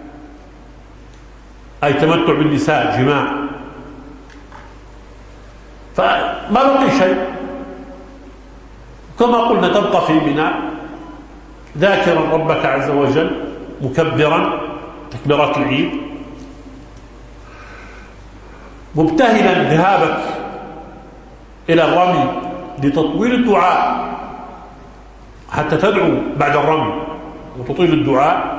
أي تمتع بالنساء، جماع. فما بقي شيء، كما قلنا تبقى في منى ذاكرا ربك عز وجل، مكبرا تكبيرات العيد، مبتهلا ذهابك إلى الرمي لتطويل الدعاء حتى تدعو بعد الرمي وتطيل الدعاء.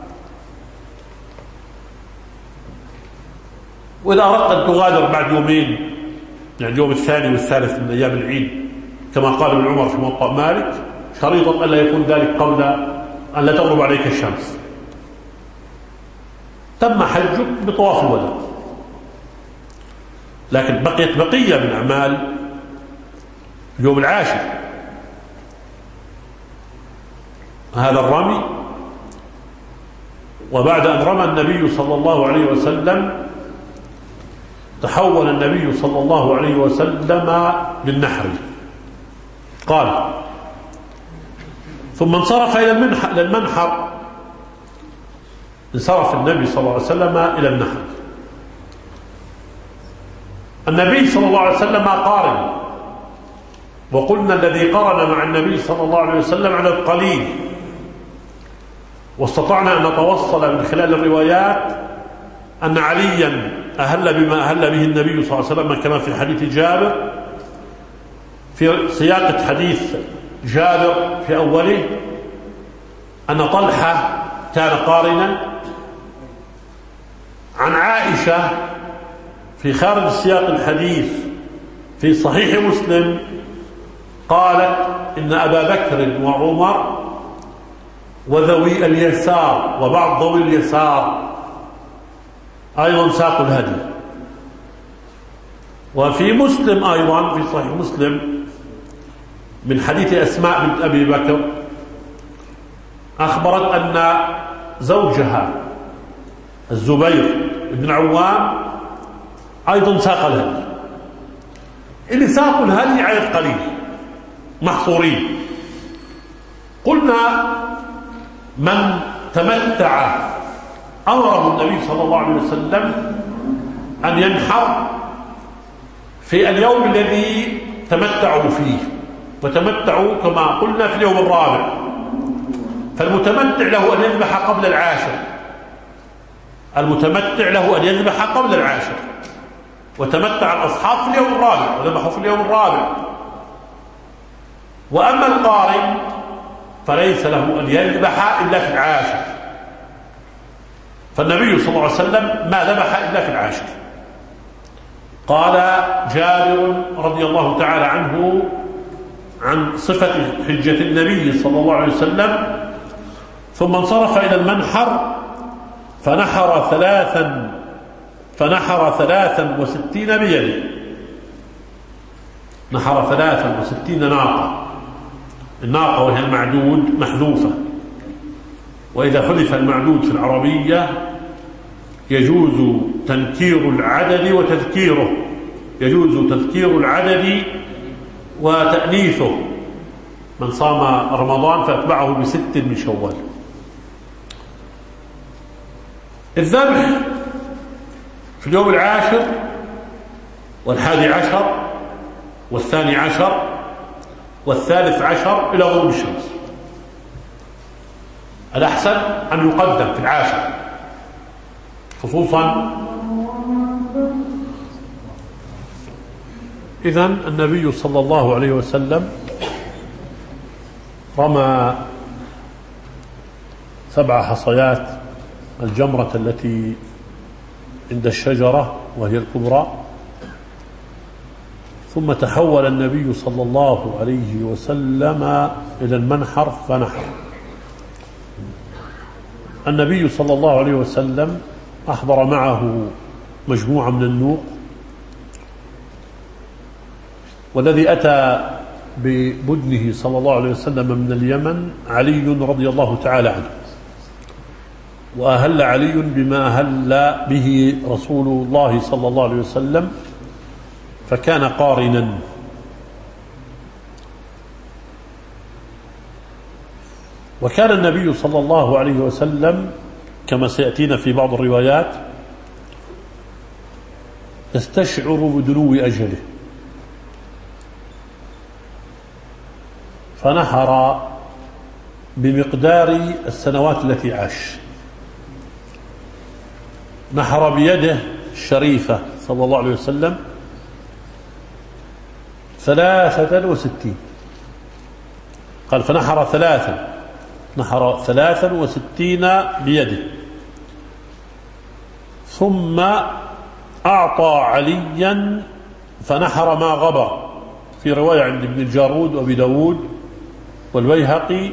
وإذا أردت أن تغادر بعد يومين، يعني اليوم الثاني والثالث من أيام العيد كما قال ابن عمر في موطأ مالك، شريطا ألا يكون ذلك قبل أن لا تغرب عليك الشمس، تم حجك بطواف الوداع. لكن بقيت بقية من أعمال اليوم العاشر، هذا الرمي. وبعد أن رمى النبي صلى الله عليه وسلم تحول النبي صلى الله عليه وسلم للنحر. قال: ثم انصرف إلى المنحر. انصرف النبي صلى الله عليه وسلم إلى النحر. النبي صلى الله عليه وسلم قارن، وقلنا الذي قرن مع النبي صلى الله عليه وسلم على القليل، واستطعنا أن نتوصل من خلال الروايات أن عليا أهل بما أهل به النبي صلى الله عليه وسلم، كما في حديث جابر، في سياقة حديث جابر في أوله أن طلحة كان قارنا. عن عائشة في خارج سياق الحديث في صحيح مسلم قالت: إن أبا بكر وعمر وذوي اليسار وبعض ذوي اليسار أيضا ساقوا الهدي. وفي مسلم أيضا في صحيح مسلم من حديث أسماء بنت أبي بكر أخبرت أن زوجها الزبير بن عوام أيضا ساق الهدي. اللي ساقوا الهدي على القليل محصورين. قلنا: من تمتع أمره النبي صلى الله عليه وسلم أن ينحر في اليوم الذي تمتعوا فيه، وتمتعوا كما قلنا في اليوم الرابع، فالمتمتع له أن يذبح قبل العاشر. المتمتع له أن يذبح قبل العاشر، وتمتع الأصحاب في اليوم الرابع وذبحوا في اليوم الرابع. وأما القارن فليس له أن يذبح إلا في العاشر، فالنبي صلى الله عليه وسلم ما ذبح إلا في العاشر. قال جابر رضي الله تعالى عنه عن صفة حجة النبي صلى الله عليه وسلم: ثم انصرف إلى المنحر فنحر 63 بيده. نحر 63 ناقة. الناقة وهي المعدود محذوفة، وإذا حذف المعدود في العربية يجوز تنكير العدد وتذكيره، يجوز تذكير العدد وتأنيثه. من صام رمضان فأتبعه ب6 من شوال. الذبح في اليوم العاشر والحادي عشر والثاني عشر والثالث عشر إلى غروب الشمس. الأحسن أن يقدم في العاشر، خصوصا إذن النبي صلى الله عليه وسلم رمى 7 حصيات الجمرة التي عند الشجرة وهي الكبرى، ثم تحول النبي صلى الله عليه وسلم إلى المنحر فنحر. النبي صلى الله عليه وسلم أحضر معه مجموعة من النوق، والذي أتى ببدنه صلى الله عليه وسلم من اليمن علي رضي الله تعالى عنه، وأهل علي بما أهل به رسول الله صلى الله عليه وسلم، فكان قارنا. وكان النبي صلى الله عليه وسلم كما سيأتينا في بعض الروايات يستشعر بدنو أجله، فنحر بمقدار السنوات التي عاش. نحر بيده الشريفة صلى الله عليه وسلم 63. قال فنحر 63 بيده، ثم أعطى عليا فنحر ما غبر، في رواية عند ابن الجارود وابي داود والبيهقي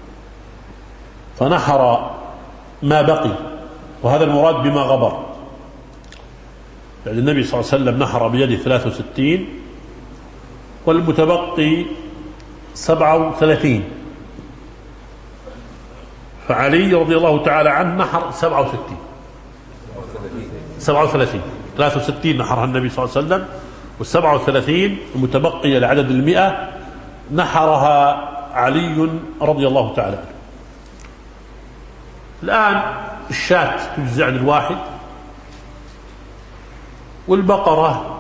فنحر ما بقي، وهذا المراد بما غبر، يعني النبي صلى الله عليه وسلم نحر بيده 63 والمتبقي 37. فعلي رضي الله تعالى عنه نحر 37 63 نحرها النبي صلى الله عليه وسلم، وال37 المتبقية لعدد 100 نحرها علي رضي الله تعالى عنه. الآن الشاة تجزي عن الواحد، والبقرة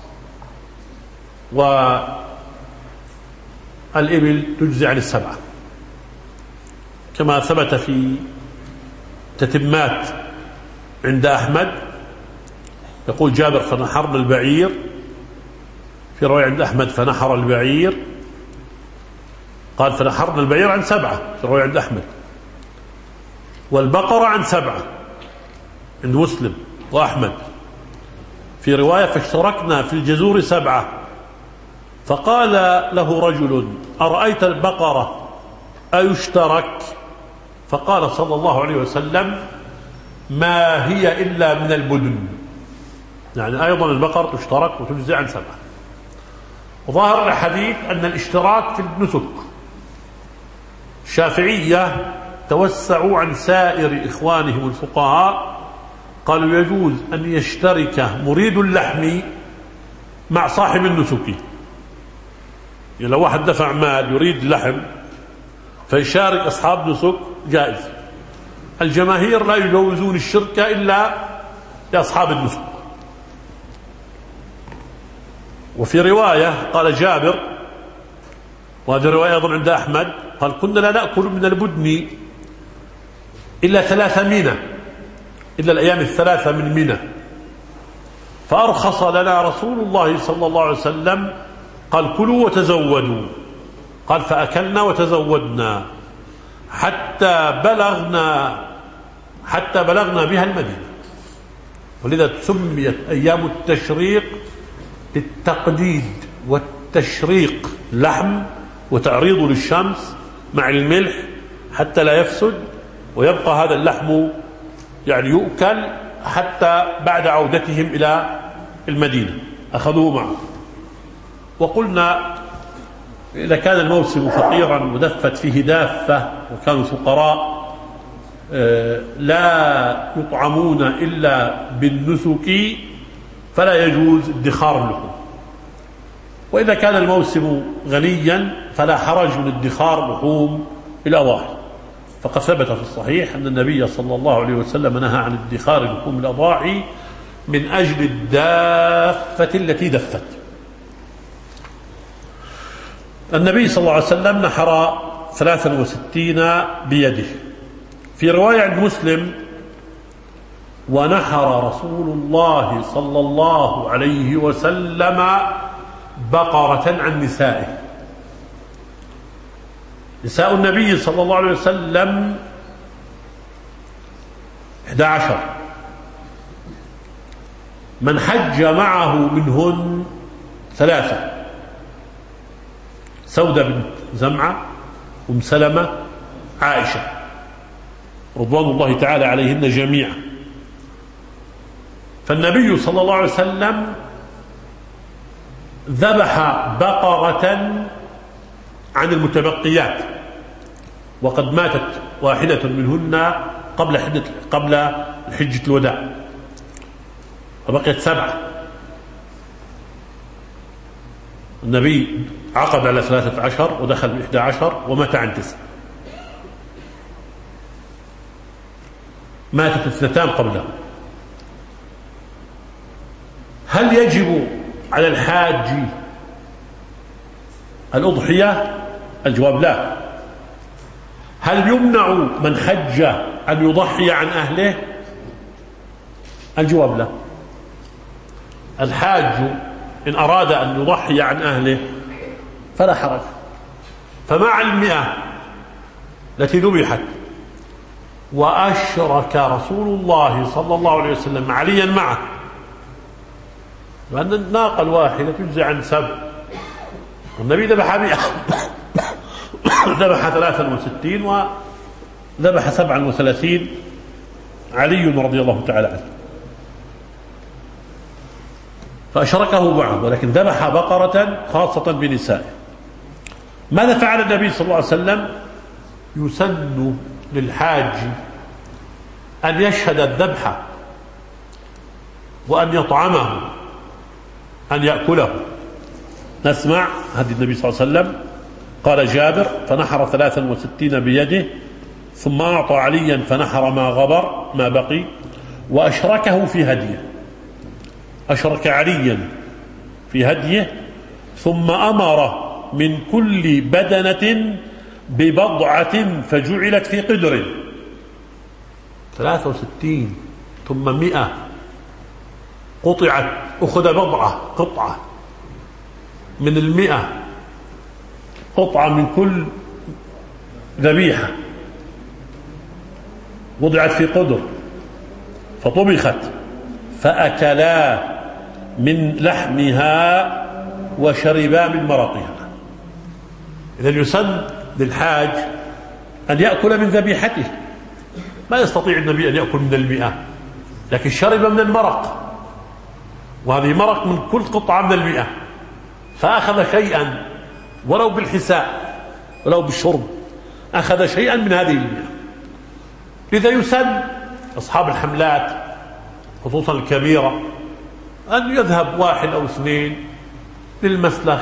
والإبل تجزي عن 7 كما ثبت في تتمات عند أحمد. يقول جابر فنحرنا البعير، في رواية عند أحمد فنحر البعير، قال فنحرنا البعير عن 7 في رواية عند أحمد، والبقرة عن 7 عند مسلم وأحمد، في رواية فاشتركنا في الجزور 7. فقال له رجل أرأيت البقرة أيشترك؟ فقال صلى الله عليه وسلم ما هي إلا من البدن، يعني أيضا البقر تشترك وتجزي عن 7. وظاهر الحديث أن الاشتراك في النسك. الشافعية توسعوا عن سائر إخوانهم الفقهاء، قالوا يجوز أن يشترك مريد اللحم مع صاحب النسك، يعني لو واحد دفع مال يريد لحم فيشارك أصحاب نسك جائز. الجماهير لا يجوزون الشركة إلا لأصحاب النسك. وفي رواية قال جابر، وهذه الرواية أيضا عند أحمد، قال كنا لا نأكل من البدن إلا 3 منى، إلا الأيام 3 من منى، فأرخص لنا رسول الله صلى الله عليه وسلم، قال كلوا وتزودوا، قال فأكلنا وتزودنا حتى بلغنا بها المدينة. ولذا سميت أيام التشريق للتقديد والتشريق، لحم وتعريض للشمس مع الملح حتى لا يفسد، ويبقى هذا اللحم يعني يؤكل حتى بعد عودتهم إلى المدينة أخذوه معه. وقلنا إذا كان الموسم فقيرا ودفت فيه دافة وكانوا فقراء لا يطعمون إلا بالنسك فلا يجوز ادخار لهم. وإذا كان الموسم غنيا فلا حرج من ادخار لحوم الأضاحي، فقد ثبت في الصحيح أن النبي صلى الله عليه وسلم نهى عن ادخار لحوم الأضاحي من أجل الدافة التي دفت. النبي صلى الله عليه وسلم نحر 63 بيده. في رواية عند مسلم ونحر رسول الله صلى الله عليه وسلم بقرة عن نسائه. نساء النبي صلى الله عليه وسلم 11، من حج معه منهن 3، سودة بنت زمعة، أم سلمة، عائشة رضوان الله تعالى عليهن جميعا. فالنبي صلى الله عليه وسلم ذبح بقرة عن المتبقيات، وقد ماتت واحدة منهن قبل حجة الوداع، وبقيت 7. النبي عقد على 13 ودخل ب11 ومات عن 9. ماتت 2 قبله. هل يجب على الحاج الأضحية؟ الجواب لا. هل يمنع من حج أن يضحي عن أهله؟ الجواب لا. الحاج إن أراد أن يضحي عن أهله فلا حرج. فمع 100 التي ذبحت وأشرك رسول الله صلى الله عليه وسلم عليا معه، لأن الناقة الواحدة تجزي عن 7، والنبي ذبح 100 ذبح 63 وذبح 37 علي رضي الله تعالى عنه، فأشركه معه، ولكن ذبح بقرة خاصة بنسائه. ماذا فعل النبي صلى الله عليه وسلم؟ يسن للحاج أن يشهد الذبح وأن يطعمه، أن يأكله. نسمع هدي النبي صلى الله عليه وسلم. قال جابر: فنحر 63 بيده، ثم أعطى عليا فنحر ما غبر ما بقي، وأشركه في هديه، أشرك عليا في هديه، ثم أمر من كل بدنة ببضعة فجعلت في قدر. 63 ثم 100 قطعت، أخذ بضعة قطعة من 100 قطعة من كل ذبيحة، وضعت في قدر فطبخت، فأكلا من لحمها وشربا من مرقها. إذا يسن للحاج أن يأكل من ذبيحته، ما يستطيع النبي أن يأكل من 100، لكن شرب من المرق، وهذه مرق من كل قطعة من 100، فأخذ شيئا ولو بالحساء ولو بالشرب، أخذ شيئا من هذه 100. لذا يسن أصحاب الحملات خصوصا الكبيرة أن يذهب 1 أو 2 للمسلخ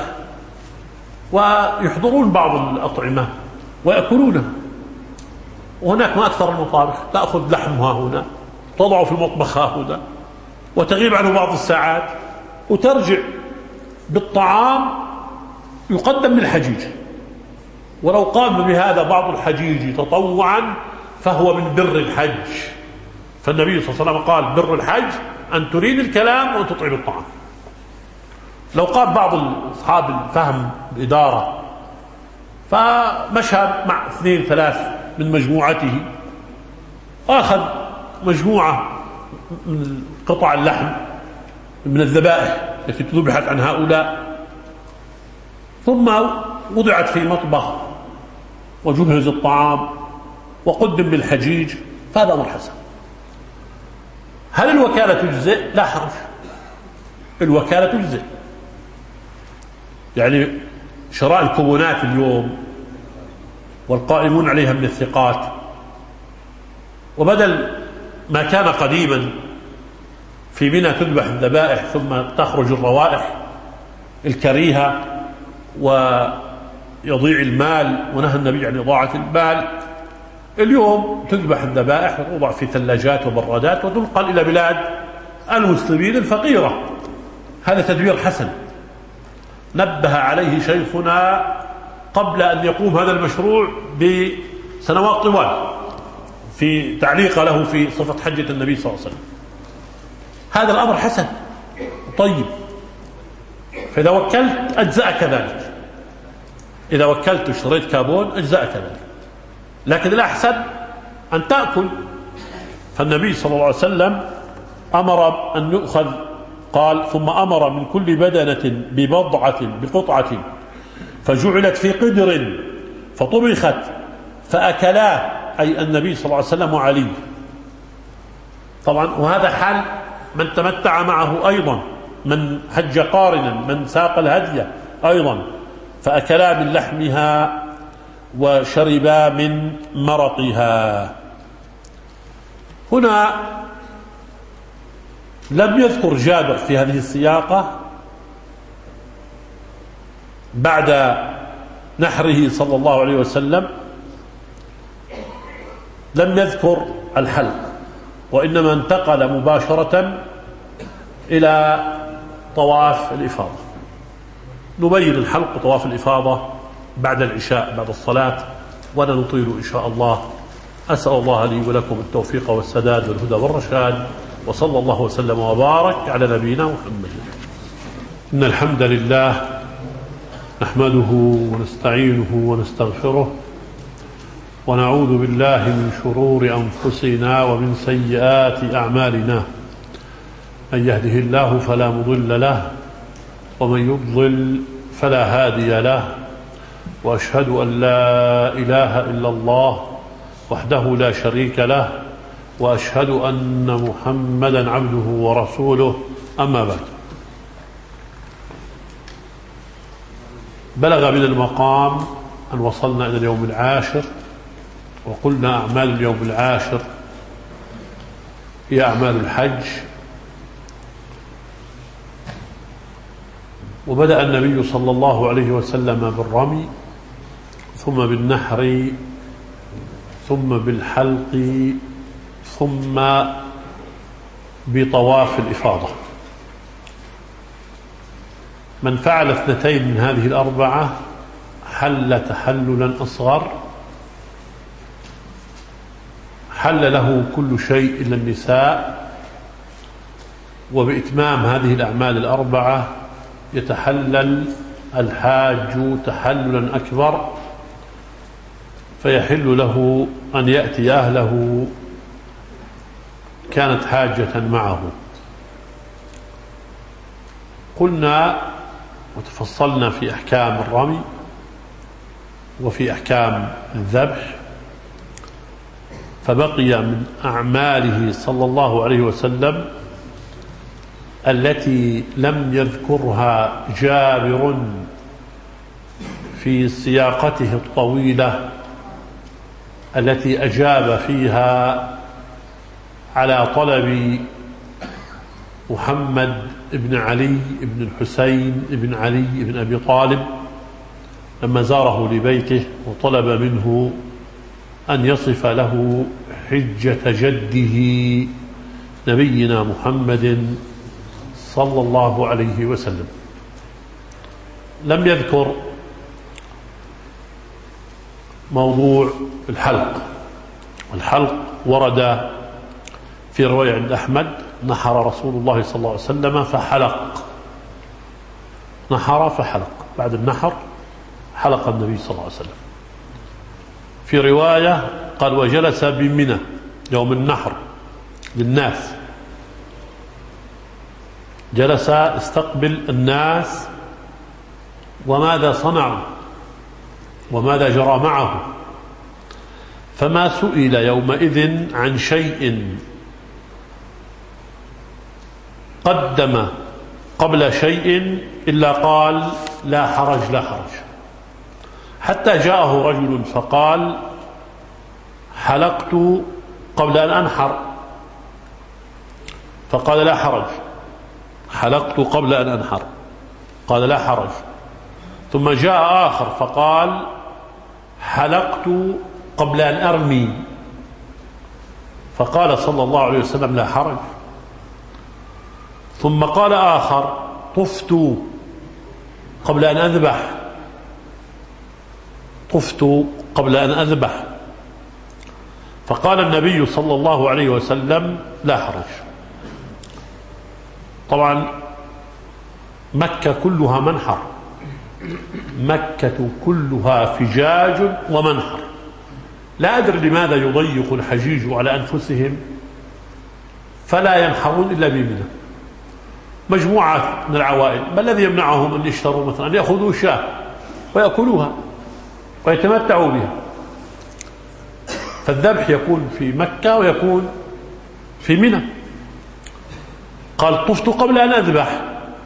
ويحضرون بعض الأطعمة ويأكلونها، وهناك ما أكثر المطابخ، تأخذ لحمها هنا، تضعه في المطبخ هنا، وتغيب عنه بعض الساعات، وترجع بالطعام يقدم للحجيج. ولو قام بهذا بعض الحجيج تطوعا فهو من بر الحج، فالنبي صلى الله عليه وسلم قال: بر الحج أن تريد الكلام وأن تطعم الطعام. لو قام بعض أصحاب الفهم الإدارة فمشى مع 2 3 من مجموعته، أخذ مجموعة من قطع اللحم من الذبائح التي ذبحت عن هؤلاء، ثم وضعت في مطبخ وجهز الطعام وقدم بالحجيج، فهذا أمر حسن. هل الوكالة تجزئ؟ لا حرج، الوكالة تجزئ. يعني شراء الكوبونات اليوم والقائمون عليها من الثقات، وبدل ما كان قديما في منى تذبح الذبائح ثم تخرج الروائح الكريهة ويضيع المال، ونهى النبي عن إضاعة المال، اليوم تذبح الذبائح وتوضع في ثلاجات وبرادات وتنقل إلى بلاد المسلمين الفقيرة. هذا تدبير حسن نبه عليه شيخنا قبل أن يقوم هذا المشروع بسنوات طوال، في تعليق له في صفة حجة النبي صلى الله عليه وسلم. هذا الأمر حسن طيب، فإذا وكلت أجزأك ذلك، إذا وكلت واشتريت كابون أجزأك ذلك، لكن الأحسن أن تأكل. فالنبي صلى الله عليه وسلم أمر أن يؤخذ، قال: ثم أمر من كل بدنة بقطعة فجعلت في قدر فطبخت فأكلا، أي النبي صلى الله عليه وسلم وعلي. طبعا وهذا حال من تمتع معه أيضا، من حج قارنا، من ساق الهدي أيضا، فأكلا من لحمها وشربا من مرقها. هنا لم يذكر جابر في هذه السياقة بعد نحره صلى الله عليه وسلم، لم يذكر الحلق، وإنما انتقل مباشرة إلى طواف الإفاضة. نبين الحلق وطواف الإفاضة بعد العشاء بعد الصلاة، ولا نطيل إن شاء الله. أسأل الله لي ولكم التوفيق والسداد والهدى والرشاد، وصلى الله وسلم وبارك على نبينا محمد. إن الحمد لله نحمده ونستعينه ونستغفره، ونعوذ بالله من شرور أنفسنا ومن سيئات أعمالنا. من يهده الله فلا مضل له، ومن يضلل فلا هادي له، وأشهد أن لا إله إلا الله وحده لا شريك له، وأشهد أن محمدا عبده ورسوله. أما بعد، بلغ من المقام أن وصلنا إلى اليوم 10 وقلنا أعمال اليوم العاشر هي أعمال الحج. وبدأ النبي صلى الله عليه وسلم بالرمي، ثم بالنحر، ثم بالحلق، ثم بطواف الإفاضة. من فعل 2 من هذه الأربعة حل تحللا أصغر، حل له كل شيء إلا النساء. وبإتمام هذه الأعمال الأربعة يتحلل الحاج تحللا أكبر، فيحل له أن يأتي أهله كانت حاجة معه. قلنا وتفصلنا في أحكام الرمي وفي أحكام الذبح، فبقي من أعماله صلى الله عليه وسلم التي لم يذكرها جابر في سياقته الطويلة التي أجاب فيها على طلب محمد بن علي بن الحسين بن علي بن أبي طالب لما زاره لبيته وطلب منه أن يصف له حجة جده نبينا محمد صلى الله عليه وسلم. لم يذكر موضوع الحلق. الحلق ورد في رواية عند أحمد: نحر رسول الله صلى الله عليه وسلم فحلق. نحر فحلق، بعد النحر حلق النبي صلى الله عليه وسلم. في رواية قال: وجلس بمنى يوم النحر للناس، جلس استقبل الناس. وماذا صنعوا وماذا جرى معه؟ فما سئل يومئذ عن شيء قدم قبل شيء إلا قال: لا حرج لا حرج. حتى جاءه رجل فقال: حلقت قبل أن أنحر، فقال: لا حرج. حلقت قبل أن أنحر، قال: لا حرج. ثم جاء آخر فقال: حلقت قبل أن أرمي، فقال صلى الله عليه وسلم: لا حرج. ثم قال آخر: طفت قبل أن أذبح، طفت قبل أن أذبح، فقال النبي صلى الله عليه وسلم: لا حرج. طبعا مكة كلها منحر، مكة كلها فجاج ومنحر. لا أدري لماذا يضيق الحجيج على أنفسهم فلا ينحرون إلا بمنى. مجموعة من العوائل، ما الذي يمنعهم أن يشتروا مثلا أن يأخذوا شاة ويأكلوها ويتمتعوا بها؟ فالذبح يكون في مكة ويكون في منى. قال: طفت قبل أن أذبح،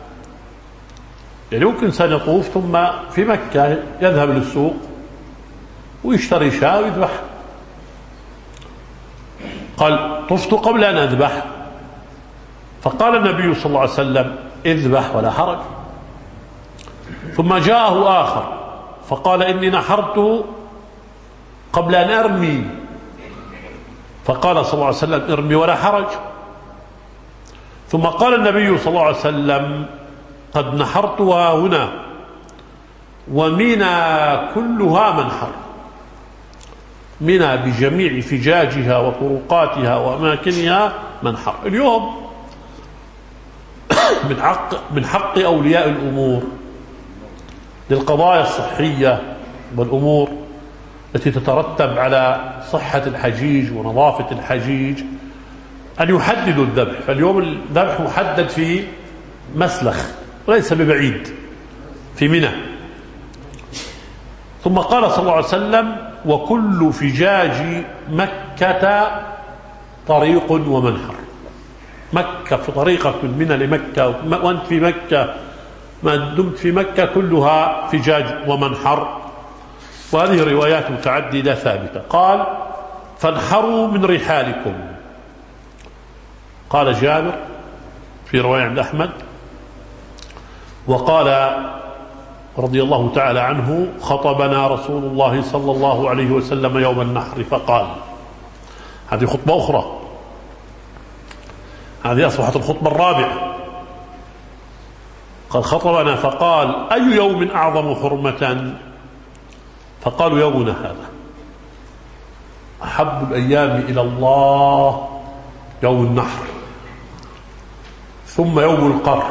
يعني ممكن إنسان يطوف ثم في مكة يذهب للسوق ويشتري شاة ويذبح. قال: طفت قبل أن أذبح، فقال النبي صلى الله عليه وسلم: اذبح ولا حرج. ثم جاءه آخر فقال: إني نحرت قبل أن أرمي، فقال صلى الله عليه وسلم: ارمي ولا حرج. ثم قال النبي صلى الله عليه وسلم: قد نحرتها هنا، ومنى كلها منحر. منى بجميع فجاجها وطرقاتها وأماكنها منحر. اليوم من حق أولياء الأمور للقضايا الصحية والأمور التي تترتب على صحة الحجيج ونظافة الحجيج أن يحددوا الذبح. فاليوم الذبح محدد في مسلخ ليس ببعيد في منى. ثم قال صلى الله عليه وسلم: وكل فجاج مكة طريق ومنحر. مكة في طريقك من منى لمكة، وأنت في مكة ما دمت في مكة كلها فجاج ومنحر. وهذه روايات متعددة ثابتة. قال: فانحروا من رحالكم. قال جابر في رواية عند أحمد: وقال رضي الله تعالى عنه: خطبنا رسول الله صلى الله عليه وسلم يوم النحر فقال. هذه خطبة أخرى، هذه أصبحت الخطبة الرابعة. قال: خطبنا فقال: أي يوم أعظم حرمة؟ فقالوا: يومنا هذا. أحب الأيام إلى الله يوم النحر، ثم يوم القر.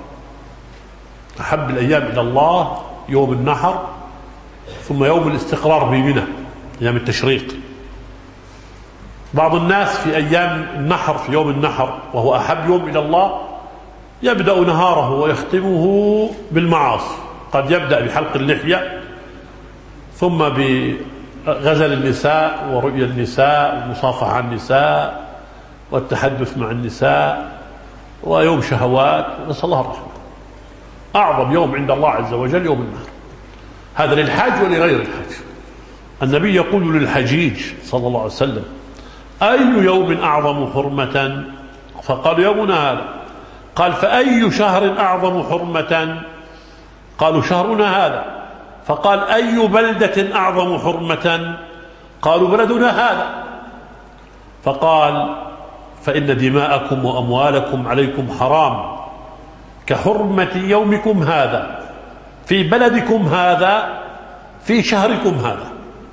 أحب الأيام إلى الله يوم النحر، ثم يوم الاستقرار بمنى، أيام التشريق. بعض الناس في أيام النحر، في يوم النحر وهو أحب يوم إلى الله، يبدأ نهاره ويختمه بالمعاصي. قد يبدأ بحلق اللحية، ثم بغزل النساء ورؤيا النساء والمصافحة النساء والتحدث مع النساء، ويوم شهوات، نسأل الله الرحمة. أعظم يوم عند الله عز وجل يوم النحر، هذا للحاج ولغير الحاج. النبي يقول للحجيج صلى الله عليه وسلم: أي يوم أعظم حرمة؟ فقالوا: يومنا هذا. قال: فأي شهر أعظم حرمة؟ قالوا: شهرنا هذا. فقال: أي بلدة أعظم حرمة؟ قالوا: بلدنا هذا. فقال: فإن دماءكم وأموالكم عليكم حرام كحرمة يومكم هذا في بلدكم هذا في شهركم هذا.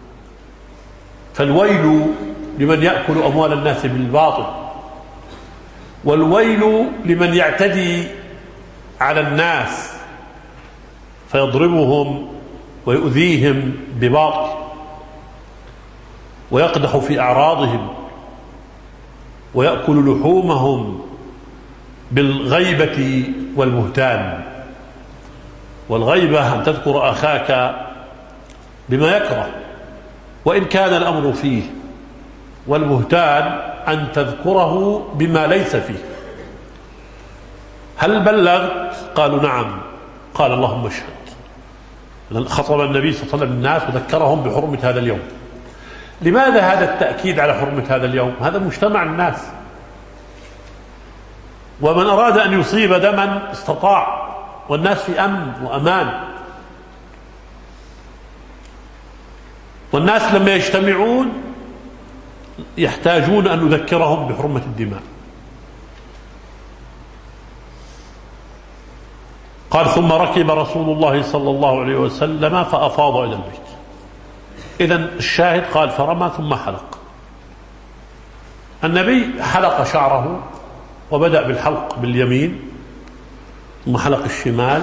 فالويل لمن يأكل أموال الناس بالباطل، والويل لمن يعتدي على الناس فيضربهم ويؤذيهم بباطل ويقدح في أعراضهم ويأكل لحومهم بالغيبة والبهتان. والغيبة أن تذكر أخاك بما يكره وإن كان الأمر فيه، والبهتان أن تذكره بما ليس فيه. هل بلغت؟ قالوا: نعم. قال: اللهم اشهد. خطب النبي صلى الله عليه وسلم الناس وذكرهم بحرمة هذا اليوم. لماذا هذا التأكيد على حرمة هذا اليوم؟ هذا مجتمع الناس، ومن أراد أن يصيب دما استطاع، والناس في أمن وأمان. والناس لما يجتمعون يحتاجون أن نذكرهم بحرمة الدماء. قال: ثم ركب رسول الله صلى الله عليه وسلم فأفاض إلى البيت. إذن الشاهد قال: فرمى ثم حلق. النبي حلق شعره وبدأ بالحلق باليمين، ثم حلق الشمال،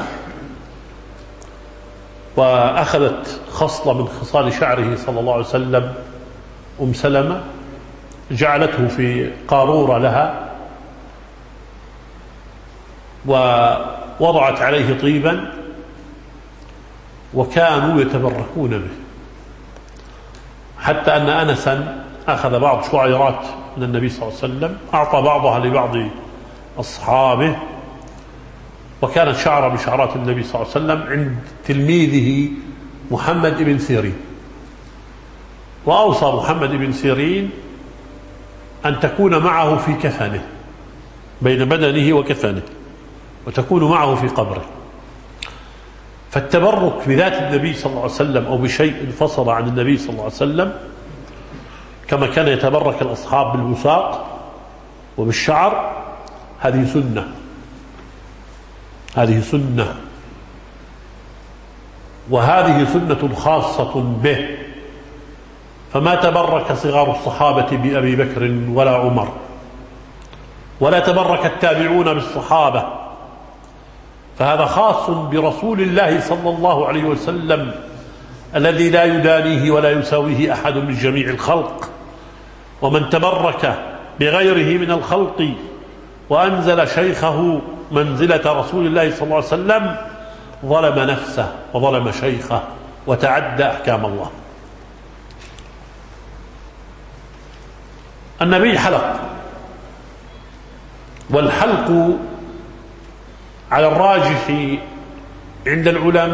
وأخذت خصلة من خصال شعره صلى الله عليه وسلم أم سلمة، جعلته في قارورة لها ووضعت عليه طيبا، وكانوا يتبركون به، حتى أن أنسا أخذ بعض شعيرات من النبي صلى الله عليه وسلم أعطى بعضها لبعض أصحابه، وكانت شعرة بشعرات النبي صلى الله عليه وسلم عند تلميذه محمد بن سيرين. وأوصى محمد بن سيرين أن تكون معه في كفنه، بين بدنه وكفنه، وتكون معه في قبره. فالتبرك بذات النبي صلى الله عليه وسلم أو بشيء فصل عن النبي صلى الله عليه وسلم، كما كان يتبرك الأصحاب بالبساق وبالشعر، هذه سنة، هذه سنة، وهذه سنة خاصة به. فما تبرك صغار الصحابة بأبي بكر ولا عمر، ولا تبرك التابعون بالصحابة، فهذا خاص برسول الله صلى الله عليه وسلم الذي لا يدانيه ولا يساويه أحد من جميع الخلق. ومن تبرك بغيره من الخلق وأنزل شيخه منزلة رسول الله صلى الله عليه وسلم ظلم نفسه وظلم شيخه وتعدى أحكام الله. النبي حلق، والحلق على الراجح عند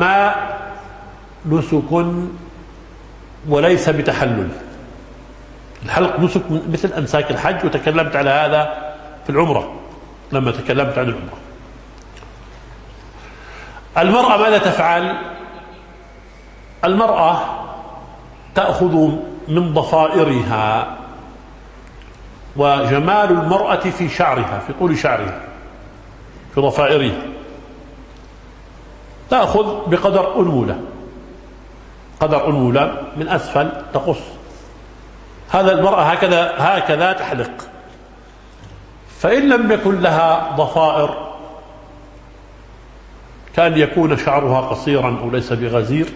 العلماء نسك وليس بتحلل، الحلق نسك مثل أنساك الحج، وتكلمت على هذا في العمرة لما تكلمت عن العمرة. المرأة ماذا تفعل؟ المرأة تأخذ من ضفائرها، وجمال المرأة في شعرها، في طول شعرها، في ضفائرها، تأخذ بقدر أنملة، قدر أنملة من أسفل تقص. هذا المرأة هكذا تحلق. فإن لم يكن لها ضفائر، كأن يكون شعرها قصيرا أو ليس بغزير،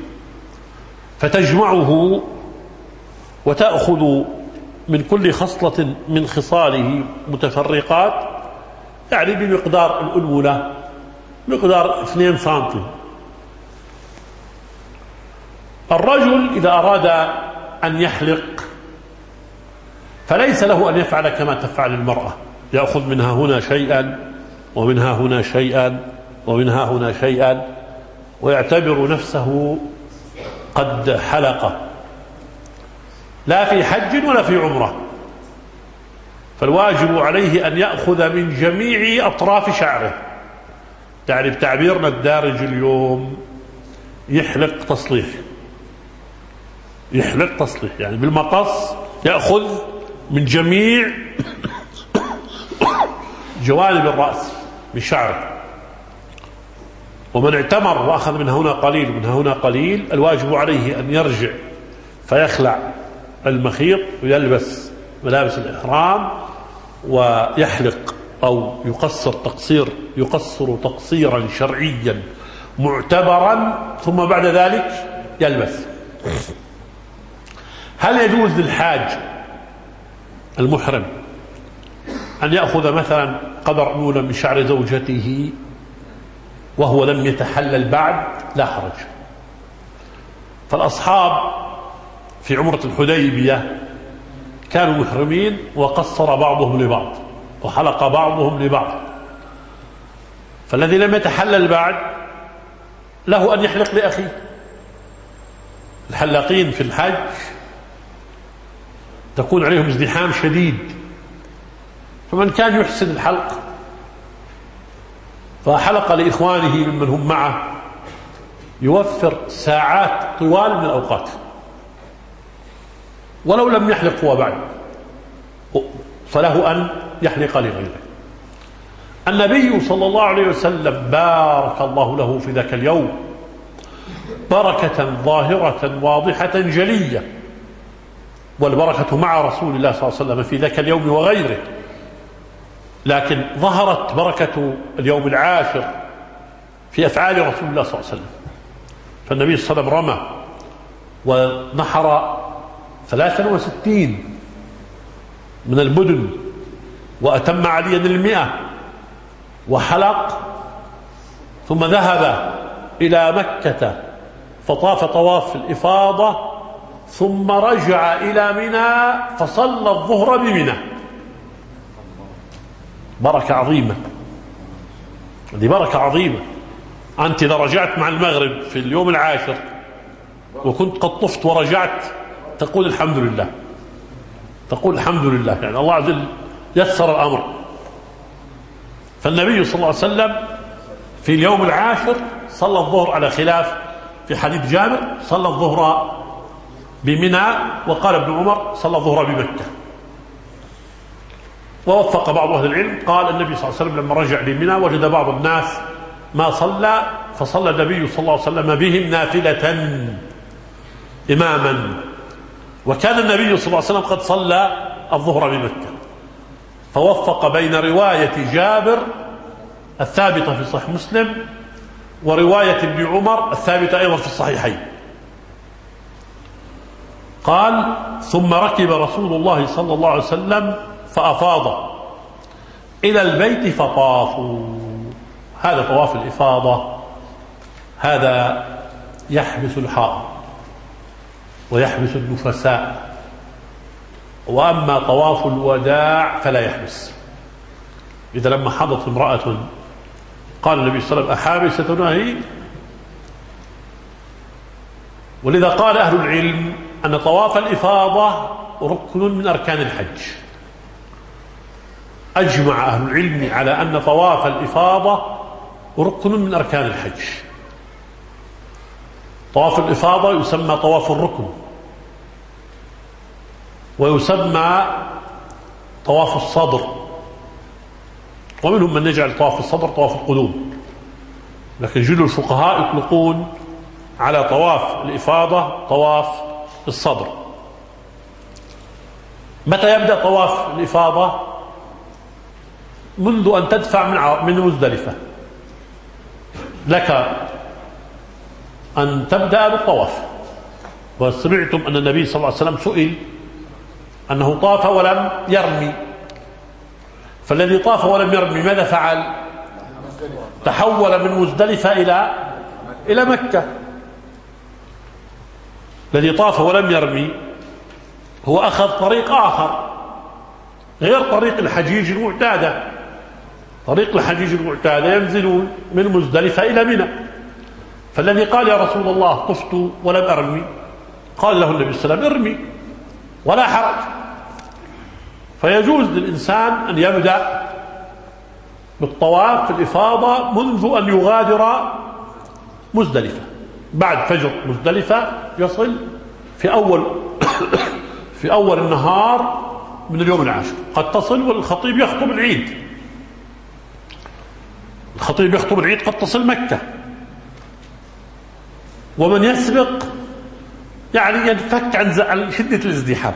فتجمعه وتأخذ من كل خصلة من خصاله متفرقات، يعني بمقدار الأنملة، مقدار 2 سنتي. الرجل إذا أراد أن يحلق فليس له أن يفعل كما تفعل المرأة، يأخذ منها هنا شيئا ومنها هنا شيئا ومنها هنا شيئا، ويعتبر نفسه قد حلق، لا في حج ولا في عمرة. فالواجب عليه أن يأخذ من جميع أطراف شعره، يعني بتعبيرنا الدارج اليوم يحلق تصليح، يحلق تصليح، يعني بالمقص يأخذ من جميع جوانب الرأس من شعره. ومن اعتمر وأخذ من هنا قليل ومن هنا قليل، الواجب عليه أن يرجع فيخلع المخيط ويلبس ملابس الإحرام ويحلق أو يقصر تقصيرا شرعيا معتبرا، ثم بعد ذلك يلبس. هل يجوز للحاج المحرم أن يأخذ مثلا قدر أنملة من شعر زوجته وهو لم يتحلل بعد؟ لا حرج. فالأصحاب في عمرة الحديبية كانوا محرمين، وقصر بعضهم لبعض وحلق بعضهم لبعض. فالذي لم يتحلل بعد له أن يحلق لأخيه. الحلاقين في الحج تكون عليهم ازدحام شديد، فمن كان يحسن الحلق فحلق لإخوانه ممن هم معه يوفر ساعات طوال من الأوقات، ولو لم يحلق هو بعد فله أن يحلق لغيره. النبي صلى الله عليه وسلم بارك الله له في ذاك اليوم بركة ظاهرة واضحة جلية، والبركة مع رسول الله صلى الله عليه وسلم في ذاك اليوم وغيره، لكن ظهرت بركة اليوم العاشر في أفعال رسول الله صلى الله عليه وسلم. فالنبي صلى الله عليه وسلم رمى ونحر 63 من البدن، وأتم عليا 100 وحلق، ثم ذهب إلى مكة فطاف طواف الإفاضة، ثم رجع إلى منى فصلى الظهر بمنى. بركة عظيمة، هذه بركة عظيمة. أنت إذا رجعت مع المغرب في اليوم العاشر وكنت قد طفت ورجعت تقول الحمد لله، تقول الحمد لله، يعني الله عز وجل يسر الأمر. فالنبي صلى الله عليه وسلم في اليوم العاشر صلى الظهر، على خلاف في حديث جابر صلى الظهر بمنى، وقال ابن عمر صلى الظهر بمكة. ووفق بعض أهل العلم، قال النبي صلى الله عليه وسلم لما رجع لمنى وجد بعض الناس ما صلى، فصلى النبي صلى الله عليه وسلم بهم نافلة إماما، وكان النبي صلى الله عليه وسلم قد صلى الظهر بمكة. فوفق بين رواية جابر الثابتة في صحيح مسلم ورواية ابن عمر الثابتة أيضا في الصحيحين. قال ثم ركب رسول الله صلى الله عليه وسلم فأفاض إلى البيت فطافوا. هذا طواف الإفاضة، هذا يحبس الحائض ويحبس النفساء، وأما طواف الوداع فلا يحبس. إذا لما حضت امرأة قال النبي صلى الله عليه وسلم أحابستنا هي؟ ولذا قال أهل العلم أن طواف الإفاضة ركن من أركان الحج. أجمع أهل العلم على أن طواف الإفاضة ركن من أركان الحج. طواف الإفاضة يسمى طواف الركن، ويسمى طواف الصدر، ومنهم من يجعل طواف الصدر طواف القدوم، لكن جل الفقهاء يطلقون على طواف الإفاضة طواف الصدر. متى يبدأ طواف الإفاضة؟ منذ أن تدفع من مزدلفة، لك أن تبدأ بالطواف. وسمعتم أن النبي صلى الله عليه وسلم سئل أنه طاف ولم يرمي، فالذي طاف ولم يرمي ماذا فعل؟ تحول من مزدلفة إلى مكة. الذي طاف ولم يرمي هو أخذ طريق آخر غير طريق الحجيج المعتادة. طريق الحجيج المعتادة ينزل من مزدلفة إلى منى، فالذي قال يا رسول الله طفت ولم أرمي، قال له النبي صلى الله عليه وسلم ارمي ولا حرج. فيجوز للإنسان أن يبدأ بالطواف في الإفاضة منذ أن يغادر مزدلفة. بعد فجر مزدلفة يصل في أول النهار من اليوم العاشر، قد تصل والخطيب يخطب العيد. الخطيب يخطب العيد قد تصل مكة، ومن يسبق يعني ينفك عن شدة الازدحام.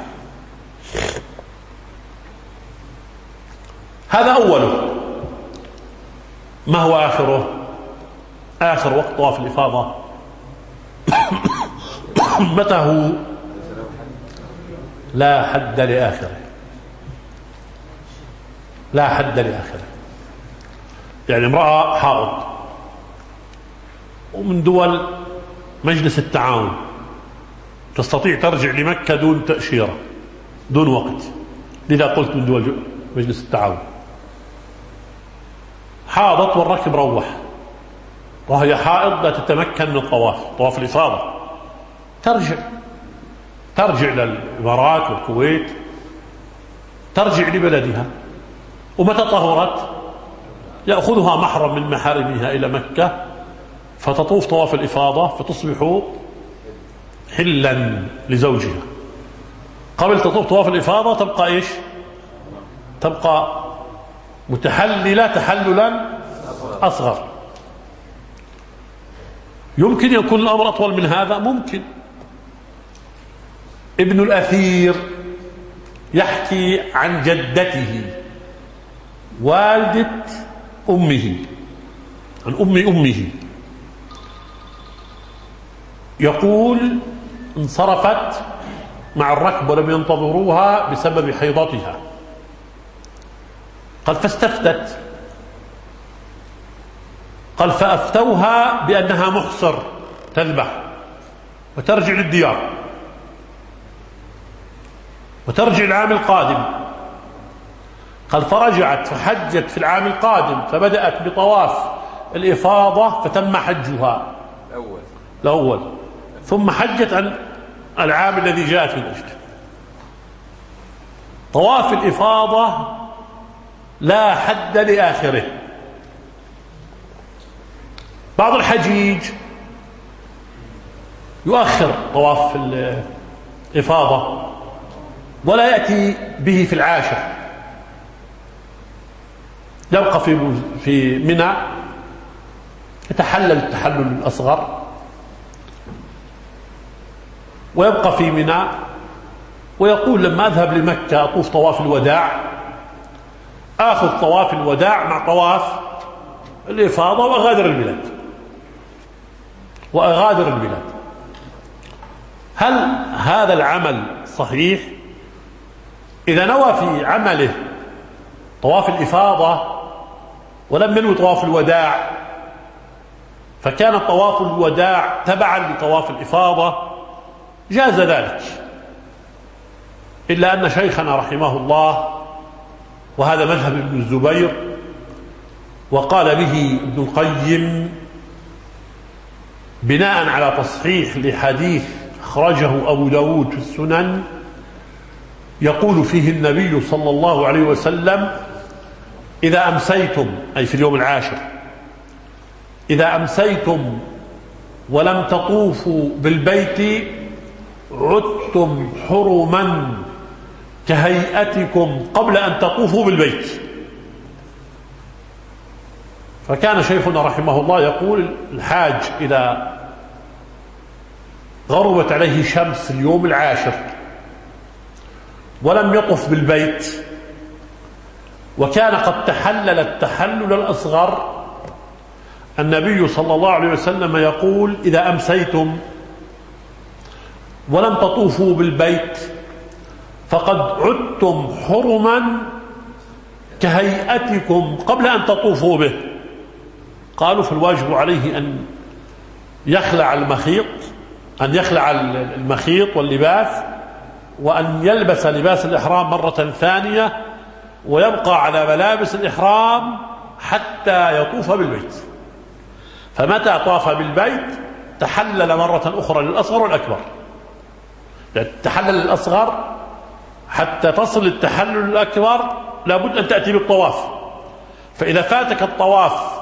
هذا أوله. ما هو آخره؟ آخر وقت طواف الإفاضة متى هو؟ لا حد لآخره، لا حد لآخره. يعني امرأة حائض ومن دول مجلس التعاون تستطيع ترجع لمكة دون تأشيرة دون وقت، لذا قلت من دول مجلس التعاون. حاضت والركب روح، وهي حائض لا تتمكن من الطواف، طواف الإفاضة، ترجع للإمارات والكويت، ترجع لبلدها. ومتى طهرت يأخذها محرم من محارمها إلى مكة فتطوف طواف الإفاضة فتصبح حلا لزوجها. قبل تطوف طواف الإفاضة تبقى إيش؟ تبقى متحللة تحللا أصغر. يمكن يكون الأمر أطول من هذا، ممكن. ابن الأثير يحكي عن جدته والدة أمه، عن أمه، يقول انصرفت مع الركب ولم ينتظروها بسبب حيضتها. قال فاستفتت، قال فأفتوها بأنها محصر تذبح وترجع للديار وترجع العام القادم. قال فرجعت فحجت في العام القادم، فبدأت بطواف الإفاضة فتم حجها الأول، ثم حجت عن العام الذي جاءت من أجله. طواف الإفاضة لا حد لآخره. بعض الحجيج يؤخر طواف الإفاضة ولا يأتي به في العاشر، يبقى في منى يتحلل التحلل الأصغر، ويبقى في منى ويقول لما أذهب لمكة أطوف طواف الوداع، آخذ طواف الوداع مع طواف الإفاضة وأغادر البلاد. هل هذا العمل صحيح؟ إذا نوى في عمله طواف الإفاضة ولم ينوي طواف الوداع، فكان طواف الوداع تبعا لطواف الإفاضة، جاز ذلك، إلا أن شيخنا رحمه الله، وهذا مذهب ابن الزبير وقال به ابن القيم بناء على تصحيح لحديث أخرجه أبو داود في السنن يقول فيه النبي صلى الله عليه وسلم: إذا أمسيتم، أي في اليوم العاشر، إذا أمسيتم ولم تطوفوا بالبيت عدتم حرما كهيئتكم قبل أن تطوفوا بالبيت. فكان شيخنا رحمه الله يقول: الحاج إذا غربت عليه شمس اليوم العاشر ولم يطف بالبيت وكان قد تحلل التحلل الأصغر، النبي صلى الله عليه وسلم يقول: إذا أمسيتم ولم تطوفوا بالبيت فقد عدتم حرما كهيئتكم قبل أن تطوفوا به. قالوا: فالواجب عليه أن يخلع المخيط واللباس، وأن يلبس لباس الإحرام مرة ثانية، ويبقى على ملابس الإحرام حتى يطوف بالبيت. فمتى طاف بالبيت تحلل مرة أخرى للأصغر والأكبر. تحلل الأصغر حتى تصل التحلل الأكبر لابد أن تأتي بالطواف. فإذا فاتك الطواف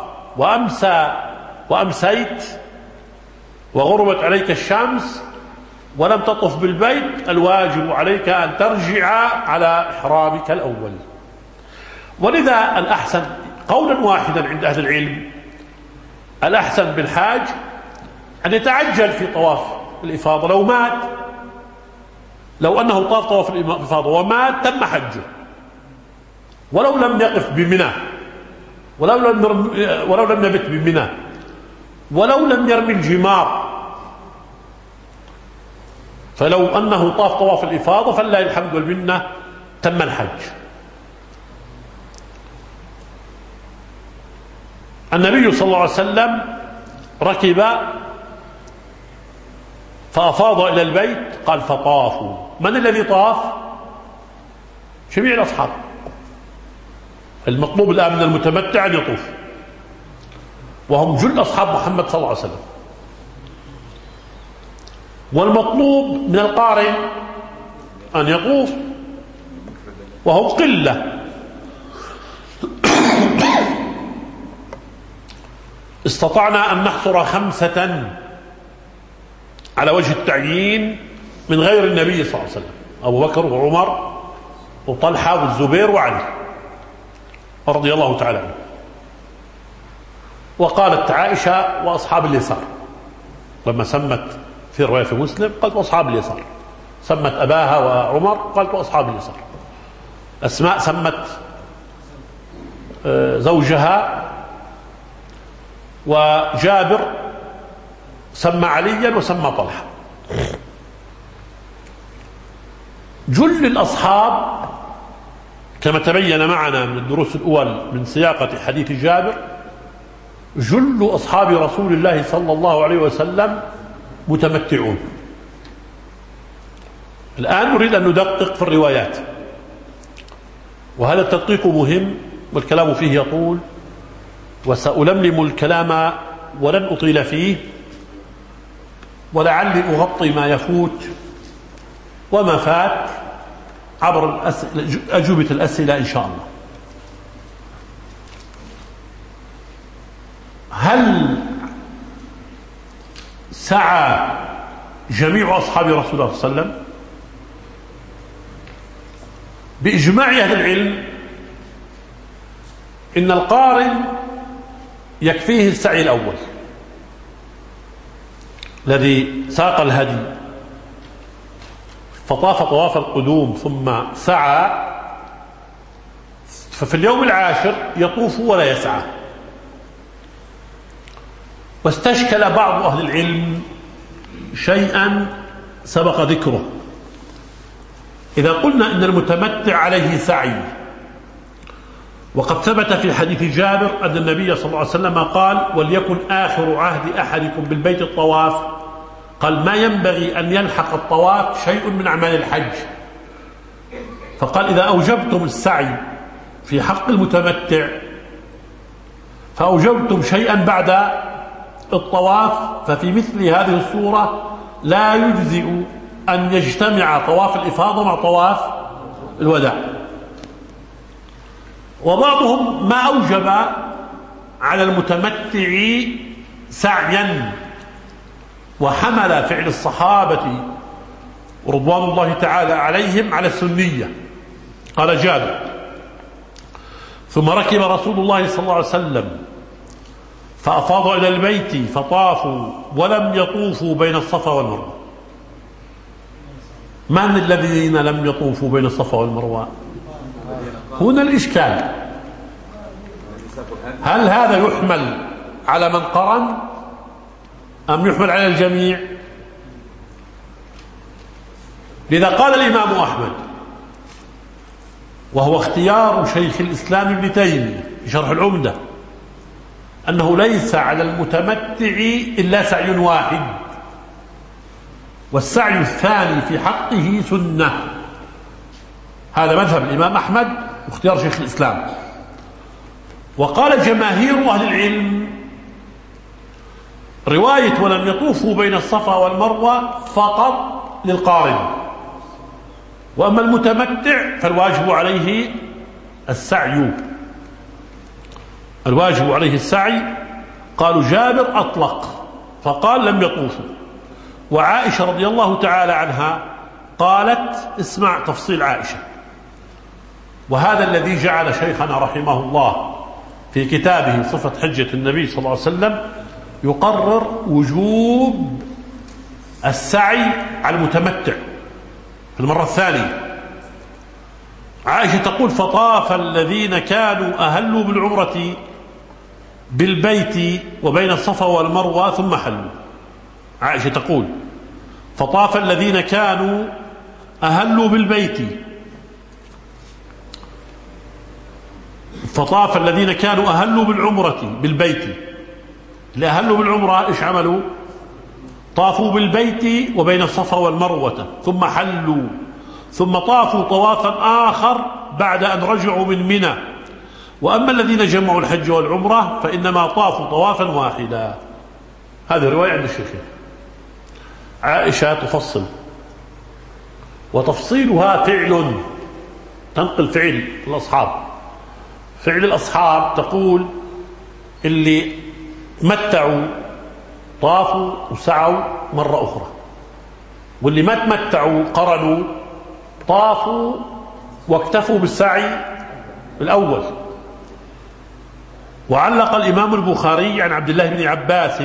وأمسيت وغربت عليك الشمس ولم تطف بالبيت، الواجب عليك أن ترجع على إحرامك الأول. ولذا الأحسن قولا واحدا عند أهل العلم، الأحسن بالحاج أن يتعجل في طواف الإفاضة. لو أنه طاف طواف الإفاضة ومات تم حجه، ولو لم يقف بمنى، ولو لم يبت بمنى، ولو لم يرمي الجمار. فلو أنه طاف طواف الإفاضة فلله الحمد والمنة تم الحج. النبي صلى الله عليه وسلم ركب فأفاض إلى البيت، قال: فطافوا. من الذي طاف؟ جميع الأصحاب. المطلوب الآن من المتمتع أن يطوف، وهم جل أصحاب محمد صلى الله عليه وسلم. والمطلوب من القارن أن يطوف، وهم قلة. استطعنا أن نحصر 5 على وجه التعيين من غير النبي صلى الله عليه وسلم: أبو بكر وعمر وطلحة والزبير وعلي رضي الله تعالى عنه. وقالت عائشة: وأصحاب اليسار. لما سمت في رواية في مسلم قالت: وأصحاب اليسار. سمت أباها وعمر قالت: وأصحاب اليسار. أسماء سمت زوجها، وجابر سمى عليا وسمى طلحة. جل الأصحاب كما تبين معنا من الدروس الأول من سياقة حديث جابر، جل أصحاب رسول الله صلى الله عليه وسلم متمتعون. الآن نريد أن ندقق في الروايات، وهذا التدقيق مهم والكلام فيه يطول، وسألملم الكلام ولن أطيل فيه، ولعلي أغطي ما يفوت وما فات عبر أجوبة الأسئلة إن شاء الله. هل سعى جميع أصحاب رسول الله صلى الله عليه وسلم؟ بإجماع أهل العلم إن القارن يكفيه السعي الأول الذي ساق الهدي فطاف طواف القدوم ثم سعى، ففي اليوم العاشر يطوف ولا يسعى. واستشكل بعض أهل العلم شيئا سبق ذكره. إذا قلنا إن المتمتع عليه سعي، وقد ثبت في حديث جابر أن النبي صلى الله عليه وسلم قال: وليكن آخر عهد أحدكم بالبيت الطواف. قال: ما ينبغي أن يلحق الطواف شيء من أعمال الحج. فقال: إذا أوجبتم السعي في حق المتمتع فأوجبتم شيئا بعد الطواف، ففي مثل هذه الصورة لا يجزئ أن يجتمع طواف الإفاضة مع طواف الوداع. وبعضهم ما أوجب على المتمتع سعيا وحمل فعل الصحابة رضوان الله تعالى عليهم على السنية. قال جابر: ثم ركب رسول الله صلى الله عليه وسلم فأفاض إلى البيت فطافوا ولم يطوفوا بين الصفا والمروة. من الذين لم يطوفوا بين الصفا والمروة؟ هنا الإشكال: هل هذا يحمل على من قرن أم يحمل على الجميع؟ لذا قال الإمام أحمد، وهو اختيار شيخ الإسلام ابن تيمية في شرح العمدة، أنه ليس على المتمتع إلا سعي واحد، والسعي الثاني في حقه سنة. هذا مذهب الإمام أحمد واختيار شيخ الإسلام. وقال جماهير أهل العلم: رواية ولم يطوفوا بين الصفا والمروة فقط للقارن، وأما المتمتع فالواجب عليه السعي. الواجب عليه السعي. قالوا جابر أطلق فقال لم يطوفوا، وعائشة رضي الله تعالى عنها قالت: اسمع تفصيل عائشة. وهذا الذي جعل شيخنا رحمه الله في كتابه صفة حجة النبي صلى الله عليه وسلم يقرر وجوب السعي على المتمتع في المرة الثانية. عائشة تقول: فطاف الذين كانوا أهلوا بالعمرة بالبيت وبين الصفا والمروة ثم حلوا. عائشة تقول: فطاف الذين كانوا أهلوا بالبيت فطاف الذين كانوا أهلوا بالعمرة بالبيت. اللي أهلوا بالعمرة إيش عملوا؟ طافوا بالبيت وبين الصفا والمروة ثم حلوا، ثم طافوا طوافا آخر بعد أن رجعوا من منى. وأما الذين جمعوا الحج والعمرة فإنما طافوا طوافا واحدا. هذه رواية عند الشيخ. عائشة تفصل، وتفصيلها فعل، تنقل فعل الأصحاب. فعل الأصحاب تقول: اللي تمتعوا طافوا وسعوا مرة أخرى، واللي ما تمتعوا قرنوا طافوا واكتفوا بالسعي الأول. وعلق الإمام البخاري عن عبد الله بن عباس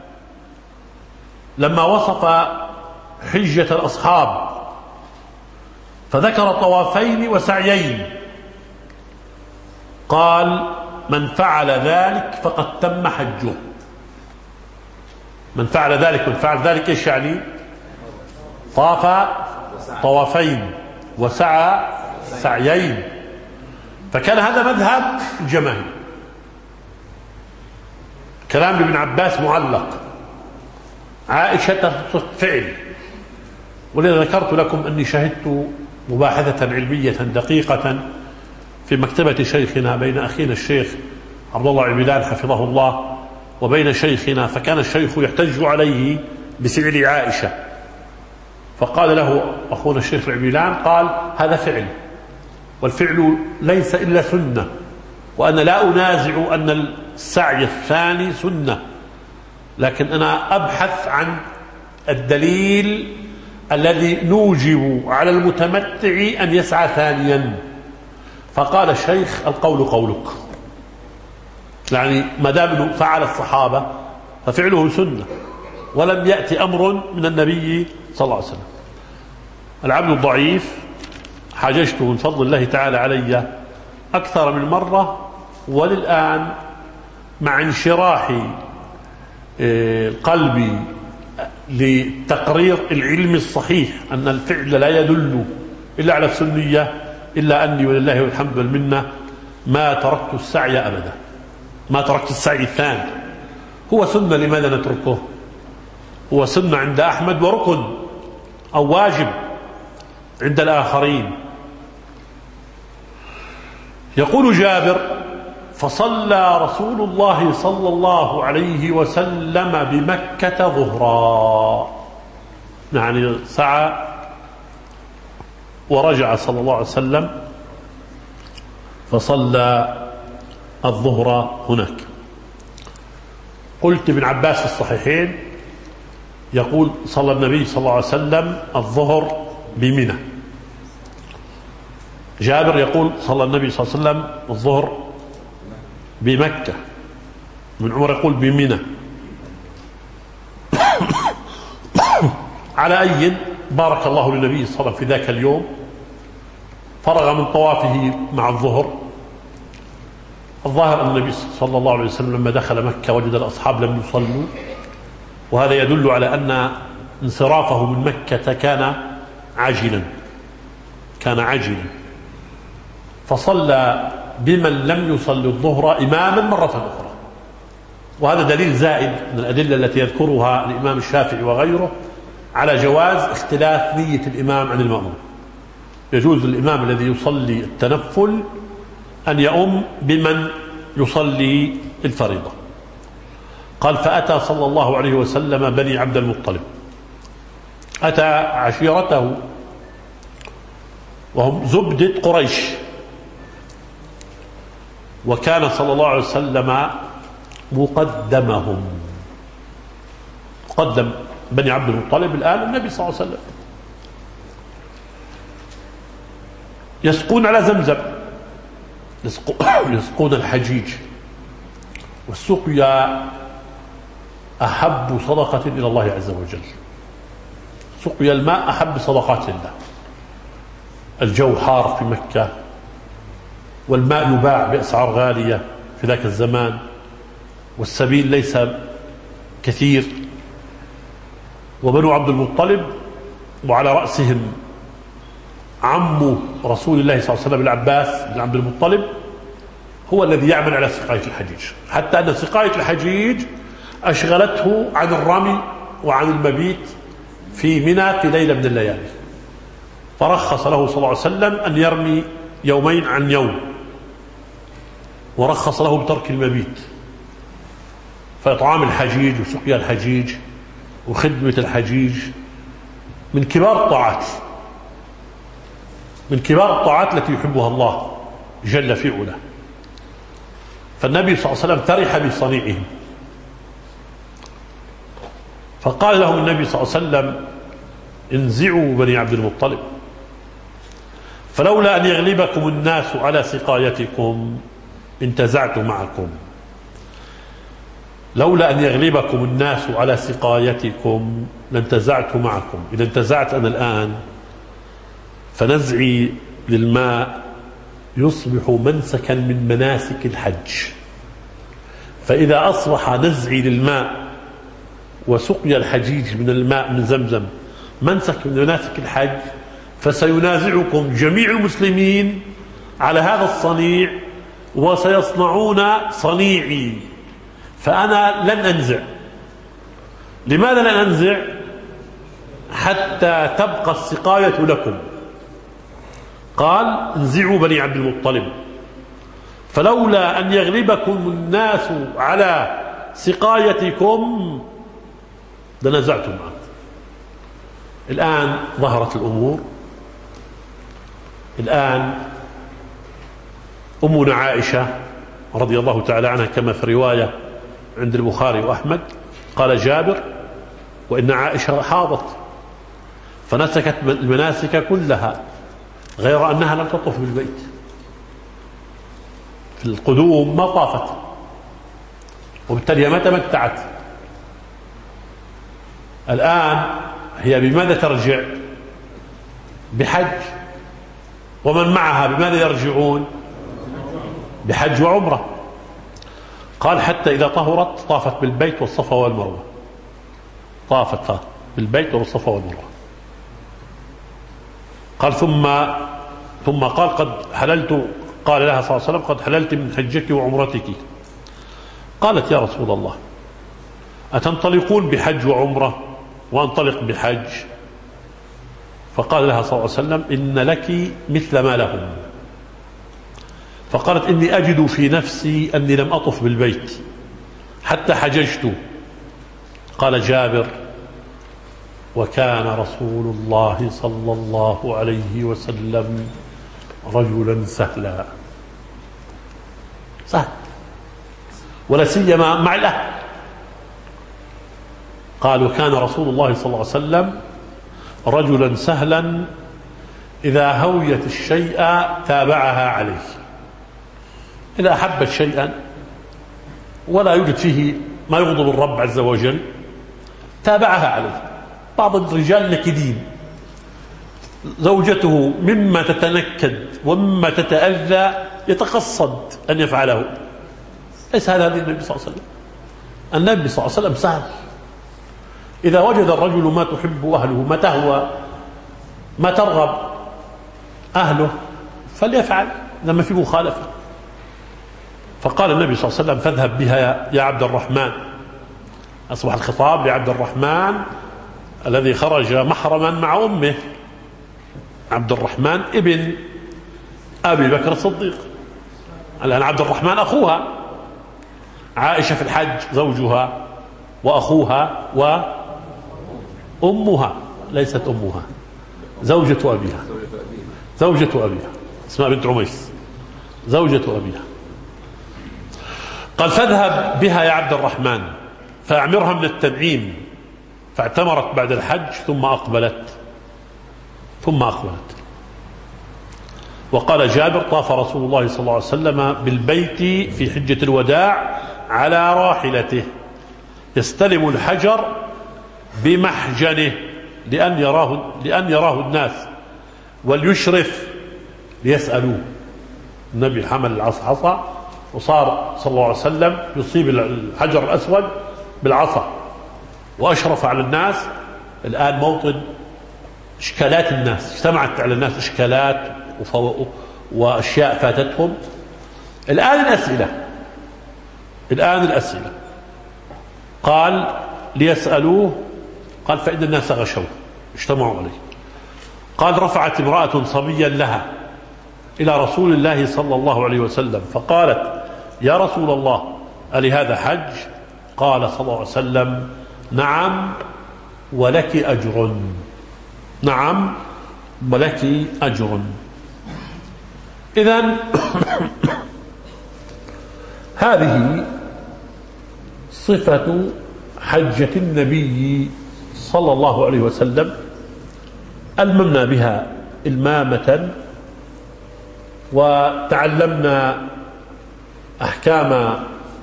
لما وصف حجة الأصحاب فذكر طوافين وسعيين، قال: من فعل ذلك فقد تم حجه. من فعل ذلك، من فعل ذلك ايش يعني؟ طاف طوافين وسعى سعيين. فكان هذا مذهب الجماهير. كلام ابن عباس معلق، عائشة فعل. ولذا ذكرت لكم أني شهدت مباحثة علمية دقيقة في مكتبة شيخنا بين أخينا الشيخ عبد الله العبيلان حفظه الله وبين شيخنا، فكان الشيخ يحتج عليه بفعل عائشة، فقال له أخونا الشيخ العبيلان، قال: هذا فعل، والفعل ليس إلا سنة، وأنا لا أنازع أن السعي الثاني سنة، لكن أنا أبحث عن الدليل الذي نوجب على المتمتع أن يسعى ثانيا. فقال الشيخ: القول قولك، يعني ما دام فعل الصحابة ففعله سنة، ولم يأتي أمر من النبي صلى الله عليه وسلم. العبد الضعيف حاججته من فضل الله تعالى علي أكثر من مرة، وللآن مع انشراح قلبي لتقرير العلم الصحيح أن الفعل لا يدل إلا على السنية، إلا أني ولله الحمد والمنة ما تركت السعي أبدا، ما تركت السعي الثاني. هو سنة، لماذا نتركه؟ هو سنة عند أحمد وركن أو واجب عند الآخرين. يقول جابر: فصلى رسول الله صلى الله عليه وسلم بمكة ظهرا، يعني سعى ورجع صلى الله عليه وسلم فصلى الظهر هناك. قلت ابن عباس في الصحيحين يقول صلى النبي صلى الله عليه وسلم الظهر بمنى. جابر يقول صلى النبي صلى الله عليه وسلم الظهر بمكة. ابن عمر يقول بمنى. على أي بارك الله للنبي صلى الله عليه وسلم في ذاك اليوم، فرغ من طوافه مع الظهر. الظاهر أن النبي صلى الله عليه وسلم لما دخل مكة وجد الأصحاب لم يصلوا، وهذا يدل على أن انصرافه من مكة كان عاجلا، فصلى بمن لم يصلي الظهر إماما مرة أخرى. وهذا دليل زائد من الأدلة التي يذكرها الإمام الشافعي وغيره على جواز اختلاف نية الإمام عن المأموم. يجوز للإمام الذي يصلي التنفل أن يؤم بمن يصلي الفريضة. قال فأتى صلى الله عليه وسلم بني عبد المطلب، أتى عشيرته وهم زبدة قريش، وكان صلى الله عليه وسلم مقدمهم. قدم بني عبد المطلب الآن النبي صلى الله عليه وسلم. يسقون على زمزم، يسقون الحجيج، والسقيا أحب صدقة إلى الله عز وجل. سقيا الماء أحب صدقات الله. الجو حار في مكة، والماء يباع بأسعار غالية في ذاك الزمان، والسبيل ليس كثير. وبنو عبد المطلب وعلى رأسهم عم رسول الله صلى الله عليه وسلم العباس بن عبد المطلب هو الذي يعمل على سقاية الحجيج، حتى أن سقاية الحجيج أشغلته عن الرمي وعن المبيت في منى في ليلة من الليالي، فرخص له صلى الله عليه وسلم أن يرمي يومين عن يوم، ورخص له بترك المبيت. فإطعام الحجيج وسقيا الحجيج وخدمة الحجيج من كبار الطاعات، من كبار الطاعات التي يحبها الله جل في علاه. فالنبي صلى الله عليه وسلم فرح بصنيعهم، فقال لهم النبي صلى الله عليه وسلم انزعوا بني عبد المطلب، فلولا أن يغلبكم الناس على سقايتكم انتزعت معكم. لولا أن يغلبكم الناس على سقايتكم لانتزعت معكم. إذا انتزعت أنا الآن فنزعي للماء يصبح منسكا من مناسك الحج، فإذا أصبح نزعي للماء وسقيا الحجيج من الماء من زمزم منسك من مناسك الحج، فسينازعكم جميع المسلمين على هذا الصنيع وسيصنعون صنيعي، فأنا لن أنزع. لماذا لن أنزع؟ حتى تبقى السقاية لكم. قال انزعوا بني عبد المطلب، فلولا أن يغلبكم الناس على سقايتكم لنزعتم معكم. الآن ظهرت الأمور. الآن أمنا عائشة رضي الله تعالى عنها كما في رواية عند البخاري وأحمد قال جابر وإن عائشة حاضت فنسكت المناسك كلها غير أنها لم تطف بالبيت. في القدوم ما طافت، وبالتالي ما تمتعت. الآن هي بماذا ترجع؟ بحج. ومن معها بماذا يرجعون؟ بحج وعمرة. قال حتى إذا طهرت طافت بالبيت والصفا والمروة، طافت بالبيت والصفا والمروة. قال ثم قال قد حللت، قال لها صلى الله عليه وسلم قد حللت من حجك وعمرتك. قالت يا رسول الله أتنطلقون بحج وعمرة وأنطلق بحج؟ فقال لها صلى الله عليه وسلم إن لك مثل ما لهم. فقالت إني أجد في نفسي أني لم أطف بالبيت حتى حججت. قال جابر وكان رسول الله صلى الله عليه وسلم رجلا سهلا. سهل، ولا سيما مع الأهل. قالوا كان رسول الله صلى الله عليه وسلم رجلا سهلا إذا هويت الشيء تابعها عليه. إذا أحبت شيئا ولا يوجد فيه ما يغضب الرب عز وجل تابعها عليه. بعض الرجال نكدين، زوجته مما تتنكد ومما تتأذى يتقصد أن يفعله. ليس هذا النبي صلى الله عليه وسلم. النبي صلى الله عليه وسلم سهل. إذا وجد الرجل ما تحب أهله، ما تهوى، ما ترغب أهله، فليفعل لما في مخالفة. فقال النبي صلى الله عليه وسلم فاذهب بها يا عبد الرحمن. أصبح الخطاب لعبد الرحمن الذي خرج محرما مع أمه، عبد الرحمن ابن أبي بكر الصديق. الآن عبد الرحمن أخوها، عائشة في الحج زوجها وأخوها وأمها، ليست أمها، زوجة أبيها، زوجة أبيها اسمها بنت عميس، زوجة أبيها. قال فاذهب بها يا عبد الرحمن فأعمرها من التنعيم. فاعتمرت بعد الحج ثم أقبلت. وقال جابر طاف رسول الله صلى الله عليه وسلم بالبيت في حجة الوداع على راحلته يستلم الحجر بمحجنه لأن يراه الناس وليشرف ليسألوه. النبي حمل العصا وصار صلى الله عليه وسلم يصيب الحجر الأسود بالعصا وأشرف على الناس. الآن موطن إشكالات الناس، اجتمعت على الناس إشكالات وأشياء فاتتهم. الآن الأسئلة. قال ليسألوه، قال فإن الناس غشوه اجتمعوا عليه. قال رفعت امرأة صبيا لها إلى رسول الله صلى الله عليه وسلم فقالت يا رسول الله ألهذا حج؟ قال صلى الله عليه وسلم نعم ولك أجر، نعم ولك أجر. إذن هذه صفة حجة النبي صلى الله عليه وسلم ألممنا بها إلمامة وتعلمنا أحكام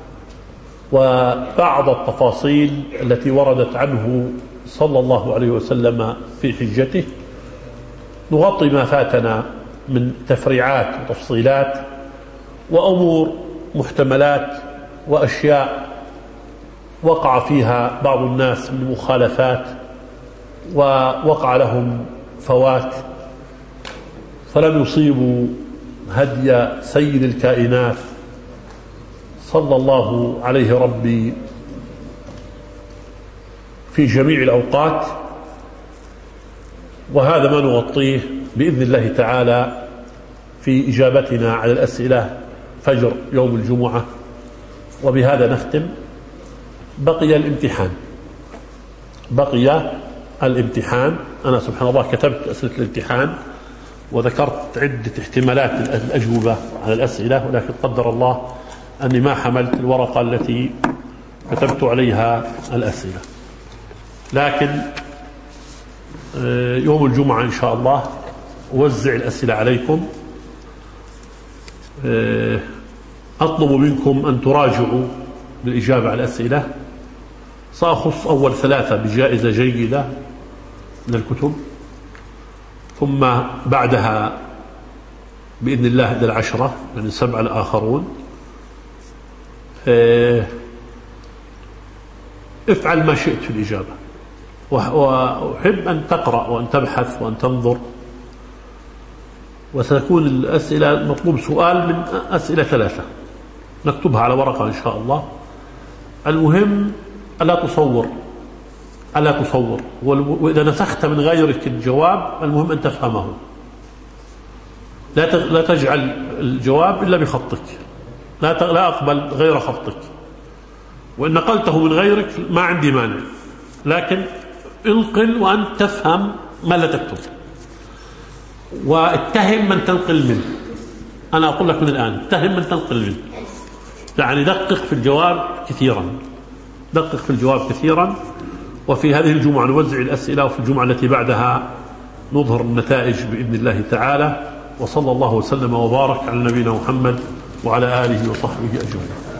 وبعض التفاصيل التي وردت عنه صلى الله عليه وسلم في حجته. نغطي ما فاتنا من تفريعات وتفصيلات وأمور محتملات وأشياء وقع فيها بعض الناس من مخالفات ووقع لهم فوات فلم يصيبوا هدي سيد الكائنات صلى الله عليه ربي في جميع الأوقات. وهذا ما نغطيه بإذن الله تعالى في إجابتنا على الأسئلة فجر يوم الجمعة. وبهذا نختم. بقي الامتحان. أنا سبحان الله كتبت أسئلة الامتحان وذكرت عدة احتمالات الأجوبة على الأسئلة، ولكن قدر الله أني ما حملت الورقة التي كتبت عليها الأسئلة. لكن يوم الجمعة إن شاء الله أوزع الأسئلة عليكم. أطلب منكم أن تراجعوا بالإجابة على الأسئلة. سأخص أول 3 بجائزة جيدة من الكتب، ثم بعدها بإذن الله إلى 10 يعني 7 الآخرون. افعل ما شئت في الإجابة، وأحب أن تقرأ وأن تبحث وأن تنظر. وستكون الأسئلة مطلوب سؤال من أسئلة 3 نكتبها على ورقة إن شاء الله. المهم ألا تصور، وإذا نسخت من غيرك الجواب المهم أن تفهمه. لا تجعل الجواب إلا بخطك، لا أقبل غير خطك. وإن نقلته من غيرك ما عندي مانع، لكن انقل وأنت تفهم ما لا تكتب، واتهم من تنقل منه. أنا أقول لك من الآن اتهم من تنقل منه، يعني دقق في الجواب كثيرا، دقق في الجواب كثيرا. وفي هذه الجمعة نوزع الأسئلة، وفي الجمعة التي بعدها نظهر النتائج بإذن الله تعالى. وصلى الله وسلم وبارك على نبينا محمد وعلى آله وصحبه أجمعين.